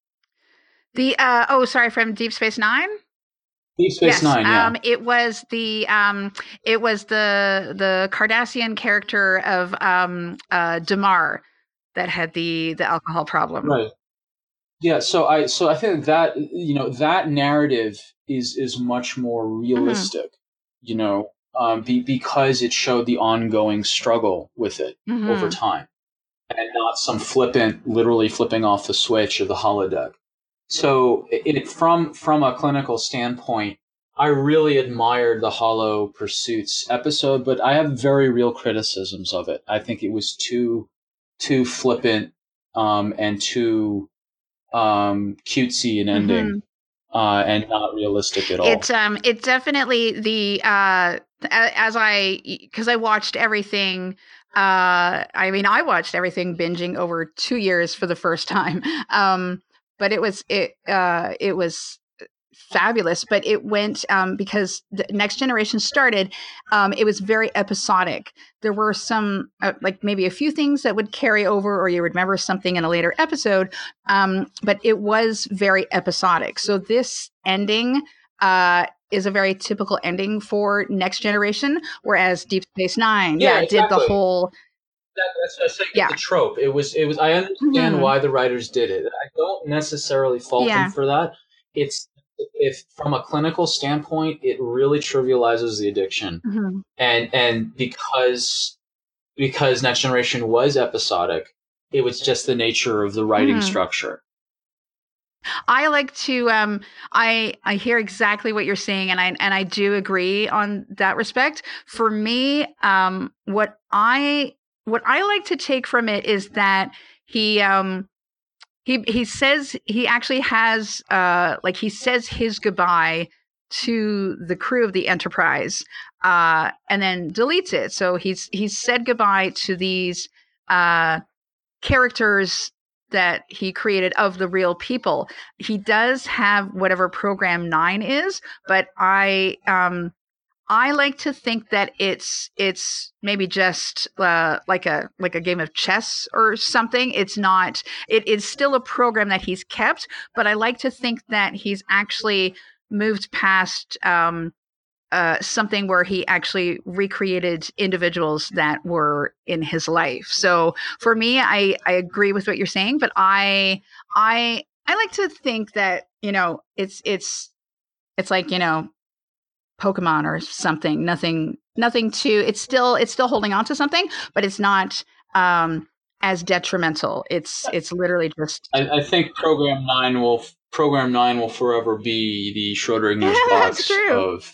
The uh, oh, sorry, from Deep Space Nine. Deep Space Yes, Nine, yeah. um, it was the um, it was the the Cardassian character of um, uh, Damar that had the the alcohol problem. Right. Yeah. So I so I think that you know that narrative is is much more realistic. Mm-hmm. You know, um, be, because it showed the ongoing struggle with it mm-hmm. over time, and not some flippant, literally flipping off the switch of the holodeck. So it, it from from a clinical standpoint, I really admired the Hollow Pursuits episode, but I have very real criticisms of it. I think it was too too flippant um, and too um, cutesy an ending. Mm-hmm. Uh, and not realistic at all. It's um, it's definitely the uh, as I because I watched everything. Uh, I mean, I watched everything binging over two years for the first time. Um, but it was it uh, it was fabulous. But it went um, because the Next Generation started. Um, it was very episodic. There were some uh, like maybe a few things that would carry over, or you remember something in a later episode. Um, but it was very episodic. So this ending uh, is a very typical ending for Next Generation, whereas Deep Space Nine, yeah, yeah exactly. did the whole. That, that's what I was saying. Yeah. The trope. It was. It was. I understand mm-hmm. why the writers did it. I don't necessarily fault yeah. them for that. It's. If from a clinical standpoint, it really trivializes the addiction, mm-hmm. and and because because Next Generation was episodic, it was just the nature of the writing mm-hmm. structure. I like to um, I I hear exactly what you're saying, and I and I do agree on that respect. For me, um, what I what I like to take from it is that he um. He he says he actually has uh like he says his goodbye to the crew of the Enterprise uh and then deletes it. So he's he's said goodbye to these uh characters that he created of the real people. He does have whatever Program Nine is, but I um I like to think that it's it's maybe just uh, like a like a game of chess or something. It's not. It is still a program that he's kept, but I like to think that he's actually moved past um, uh, something where he actually recreated individuals that were in his life. So for me, I I agree with what you're saying, but I I I like to think that you know it's it's it's like you know. Pokemon or something, nothing, nothing too, it's still, it's still holding on to something, but it's not um, as detrimental. It's, it's literally just. I, I think Program Nine will, Program Nine will forever be the Schrodinger's box of,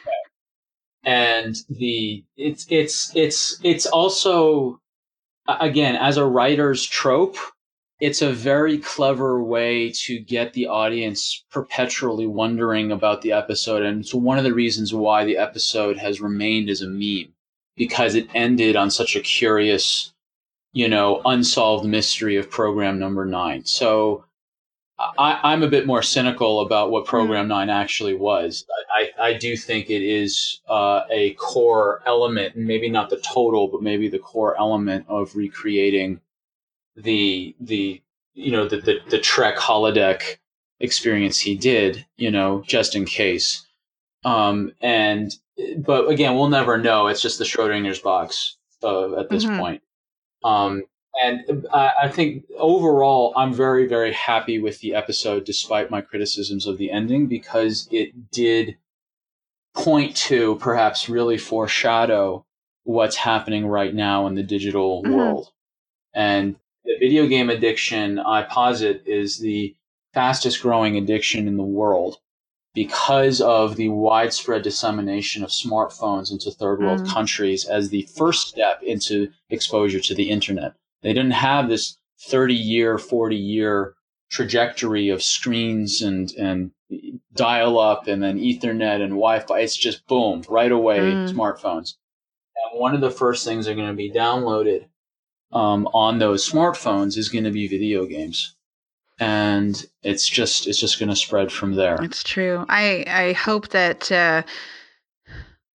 and the, it's, it's, it's, it's also, again, as a writer's trope, it's a very clever way to get the audience perpetually wondering about the episode. And it's one of the reasons why the episode has remained as a meme, because it ended on such a curious, you know, unsolved mystery of Program Number Nine. So I, I'm a bit more cynical about what Program Nine actually was. I, I do think it is uh, a core element, maybe not the total, but maybe the core element of recreating the the you know the, the the Trek holodeck experience he did, you know, just in case. Um, and but again, we'll never know. It's just the Schrodinger's box uh, at this mm-hmm. point. Um, and I, I think overall, I'm very very happy with the episode, despite my criticisms of the ending, because it did point to, perhaps really foreshadow, what's happening right now in the digital mm-hmm. world. And the video game addiction, I posit, is the fastest growing addiction in the world because of the widespread dissemination of smartphones into third world mm. countries as the first step into exposure to the internet. They didn't have this thirty year, forty year trajectory of screens and, and dial up and then Ethernet and Wi-Fi. It's just boom, right away, mm. smartphones. And one of the first things that are going to be downloaded Um, on those smartphones is going to be video games, and it's just it's just going to spread from there. It's true. I I hope that uh,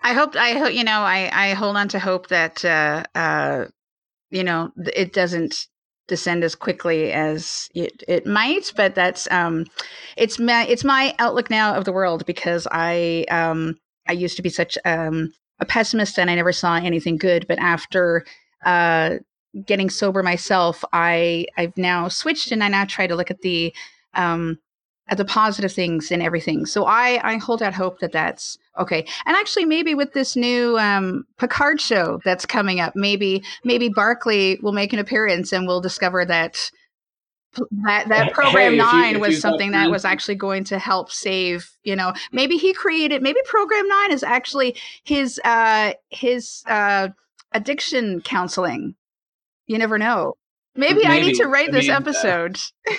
I hope, I hope, you know, I, I hold on to hope that, uh, uh, you know, it doesn't descend as quickly as it, it might, but that's, um, it's my, it's my outlook now of the world, because I, um, I used to be such, um, a pessimist, and I never saw anything good. But after, uh, getting sober myself, I, I've now switched, and I now try to look at the, um, at the positive things in everything. So I, I hold out hope that that's okay. And actually, maybe with this new um, Picard show that's coming up, maybe maybe Barclay will make an appearance, and we'll discover that that, that program Hey, if you nine if was you've got something that friends, was actually going to help save. You know, maybe he created. Maybe program nine is actually his uh, his uh, addiction counseling. You never know. Maybe I need to maybe. write I this mean, uh, episode.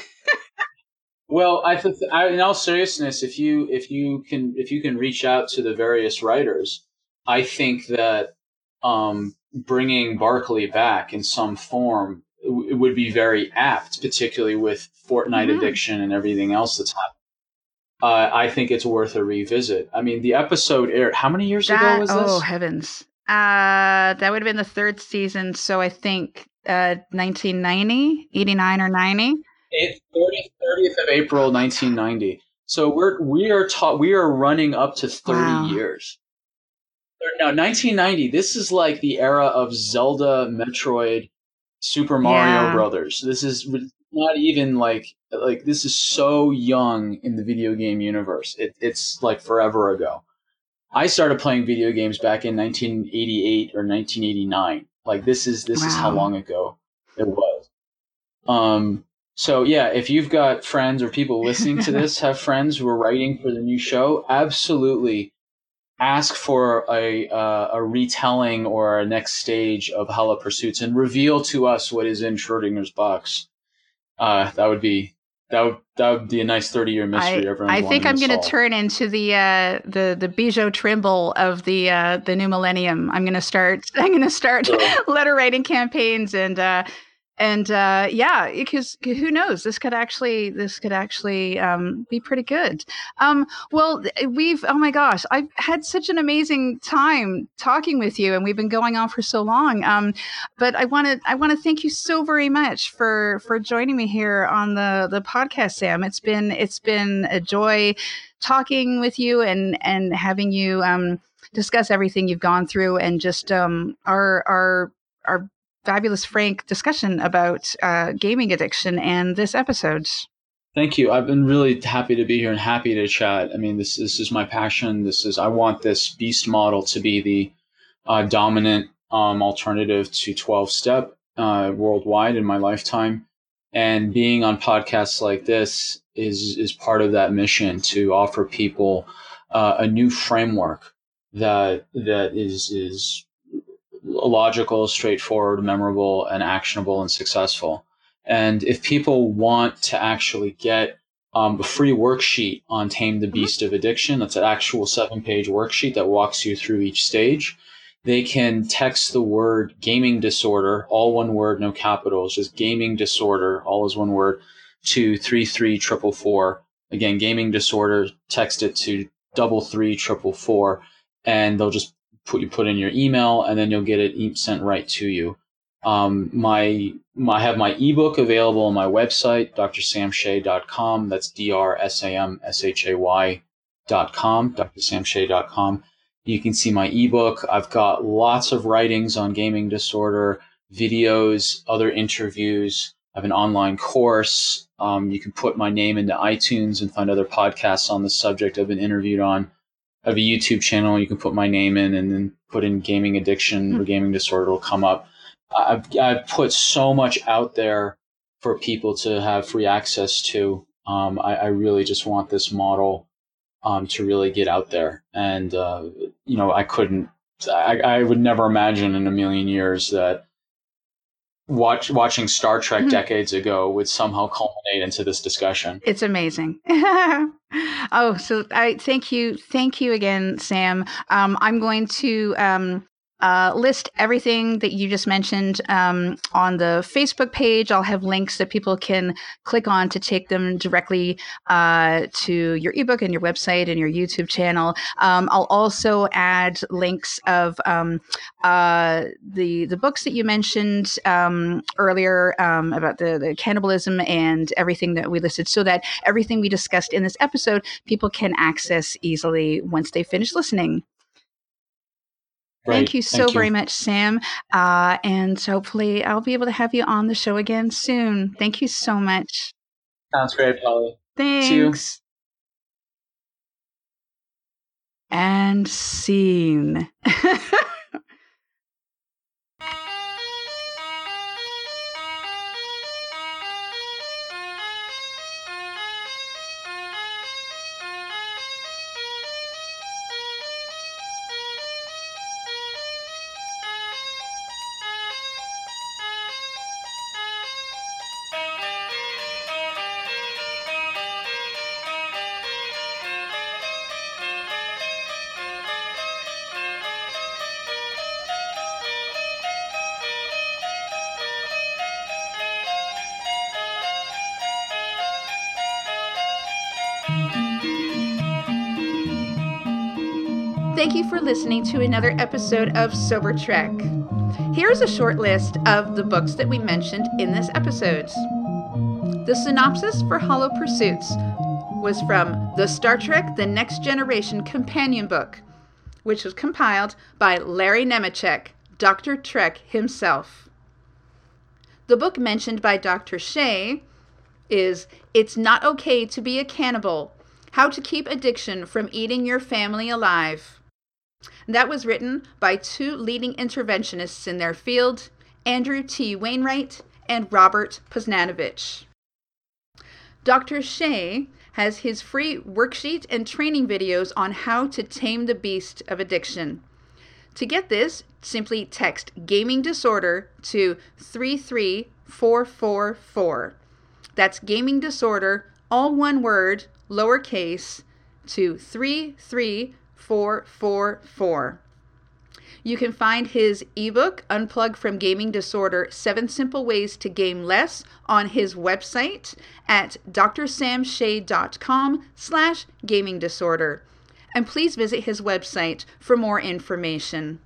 well, I think, I, in all seriousness, if you if you can if you can reach out to the various writers, I think that um, bringing Barkley back in some form it would be very apt, particularly with Fortnite Mm-hmm. addiction and everything else that's happening. Uh, I think it's worth a revisit. I mean, the episode aired how many years ago That, was oh this? heavens. Uh that would have been the third season, so I think uh nineteen ninety, eighty-nine or ninety. It's thirtieth of April, nineteen ninety. So we're we are taught we are running up to thirty Wow. years. Now, nineteen ninety, this is like the era of Zelda, Metroid, Super Mario Yeah. Brothers. This is not even like like this is so young in the video game universe. It, it's like forever ago. I started playing video games back in nineteen eighty-eight or nineteen eighty-nine. Like this is this is how Wow. long ago it was. Um, so yeah, if you've got friends or people listening to this have friends who are writing for the new show, absolutely ask for a uh, a retelling or a next stage of Hala Pursuits and reveal to us what is in Schrodinger's box. Uh, that would be that would that would be a nice thirty year mystery I everyone's I think wanting I'm to going to solve. turn into the uh the the Bijou Trimble of the uh the new millennium. I'm going to start I'm going to start Sure. letter writing campaigns, and uh and uh yeah, because who knows, this could actually this could actually um be pretty good. Um well, we've oh my gosh, I've had such an amazing time talking with you, and we've been going on for so long. Um but I want to I want to thank you so very much for for joining me here on the the podcast, Sam. It's been it's been a joy talking with you, and and having you um discuss everything you've gone through, and just um our our our fabulous frank discussion about uh gaming addiction and this episode. Thank you. I've been really happy to be here and happy to chat. I mean, this this is my passion. This is I want this beast model to be the uh, dominant um, alternative to twelve step uh, worldwide in my lifetime. And being on podcasts like this is is part of that mission to offer people uh, a new framework that that is is logical, straightforward, memorable, and actionable and successful. And if people want to actually get um, a free worksheet on Tame the Beast of Addiction, that's an actual seven page worksheet that walks you through each stage. They can text the word gaming disorder, all one word, no capitals, just gaming disorder, all is one word, to three three triple four. Again, gaming disorder, text it to double three triple four, and they'll just put you put in your email, and then you'll get it sent right to you. Um, my, my I have my ebook available on my website, d r sam shay dot com. That's D R S A M S H A Y dot com, d r sam shay dot com. You can see my ebook. I've got lots of writings on gaming disorder, videos, other interviews. I have an online course. Um, you can put my name into iTunes and find other podcasts on the subject I've been interviewed on. I have a YouTube channel. You can put my name in and then put in gaming addiction or gaming disorder. It'll come up. I've, I've put so much out there for people to have free access to. Um, I, I really just want this model um, to really get out there. And, uh, you know, I couldn't, I, I would never imagine in a million years that watch, watching Star Trek mm-hmm. decades ago would somehow culminate into this discussion. It's amazing. Oh, so I thank you. Thank you again, Sam. Um, I'm going to, um, uh, list everything that you just mentioned um, on the Facebook page. I'll have links that people can click on to take them directly uh, to your ebook and your website and your YouTube channel. Um, I'll also add links of um, uh, the the books that you mentioned um, earlier um, about the, the cannibalism and everything that we listed, so that everything we discussed in this episode, people can access easily once they finish listening. Right. Thank you so Thank you. very much, Sam. Uh, and hopefully I'll be able to have you on the show again soon. Thank you so much. Sounds great, Polly. Thanks. See you. And scene. Thank you for listening to another episode of Sober Trek. Here's a short list of the books that we mentioned in this episode. The synopsis for Hollow Pursuits was from the Star Trek The Next Generation companion book, which was compiled by Larry Nemecek, Doctor Trek himself. The book mentioned by Doctor Shea is It's Not Okay to Be a Cannibal: How to Keep Addiction from Eating Your Family Alive. That was written by two leading interventionists in their field, Andrew T. Wainwright and Robert Poznanovich. Doctor Shea has his free worksheet and training videos on how to tame the beast of addiction. To get this, simply text gaming disorder to three three four four four. That's gaming disorder, all one word, lowercase, to three three four four four. You can find his ebook, Unplug from Gaming Disorder, Seven Simple Ways to Game Less, on his website at drsamshea.com slash gaming disorder. And please visit his website for more information.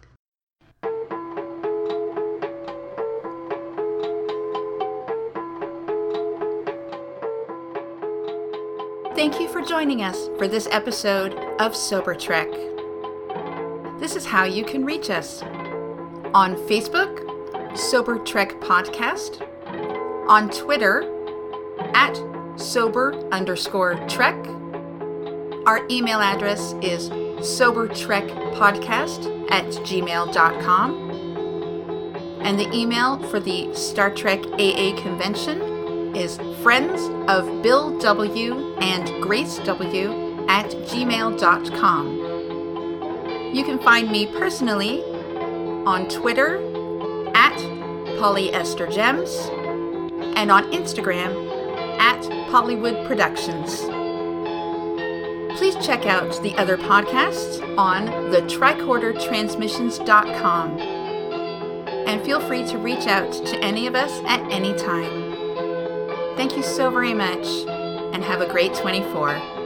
Thank you for joining us for this episode of Sober Trek. This is how you can reach us. On Facebook, Sober Trek Podcast. On Twitter, at sober underscore trek. Our email address is sobertrekpodcast at gmail dot com. And the email for the Star Trek A A convention is friends of Bill W. and Grace W. at gmail dot com. You can find me personally on Twitter at Polyester Gems and on Instagram at Pollywood Productions. Please check out the other podcasts on the tricorder transmissions dot com. And feel free to reach out to any of us at any time. Thank you so very much, and have a great twenty-four.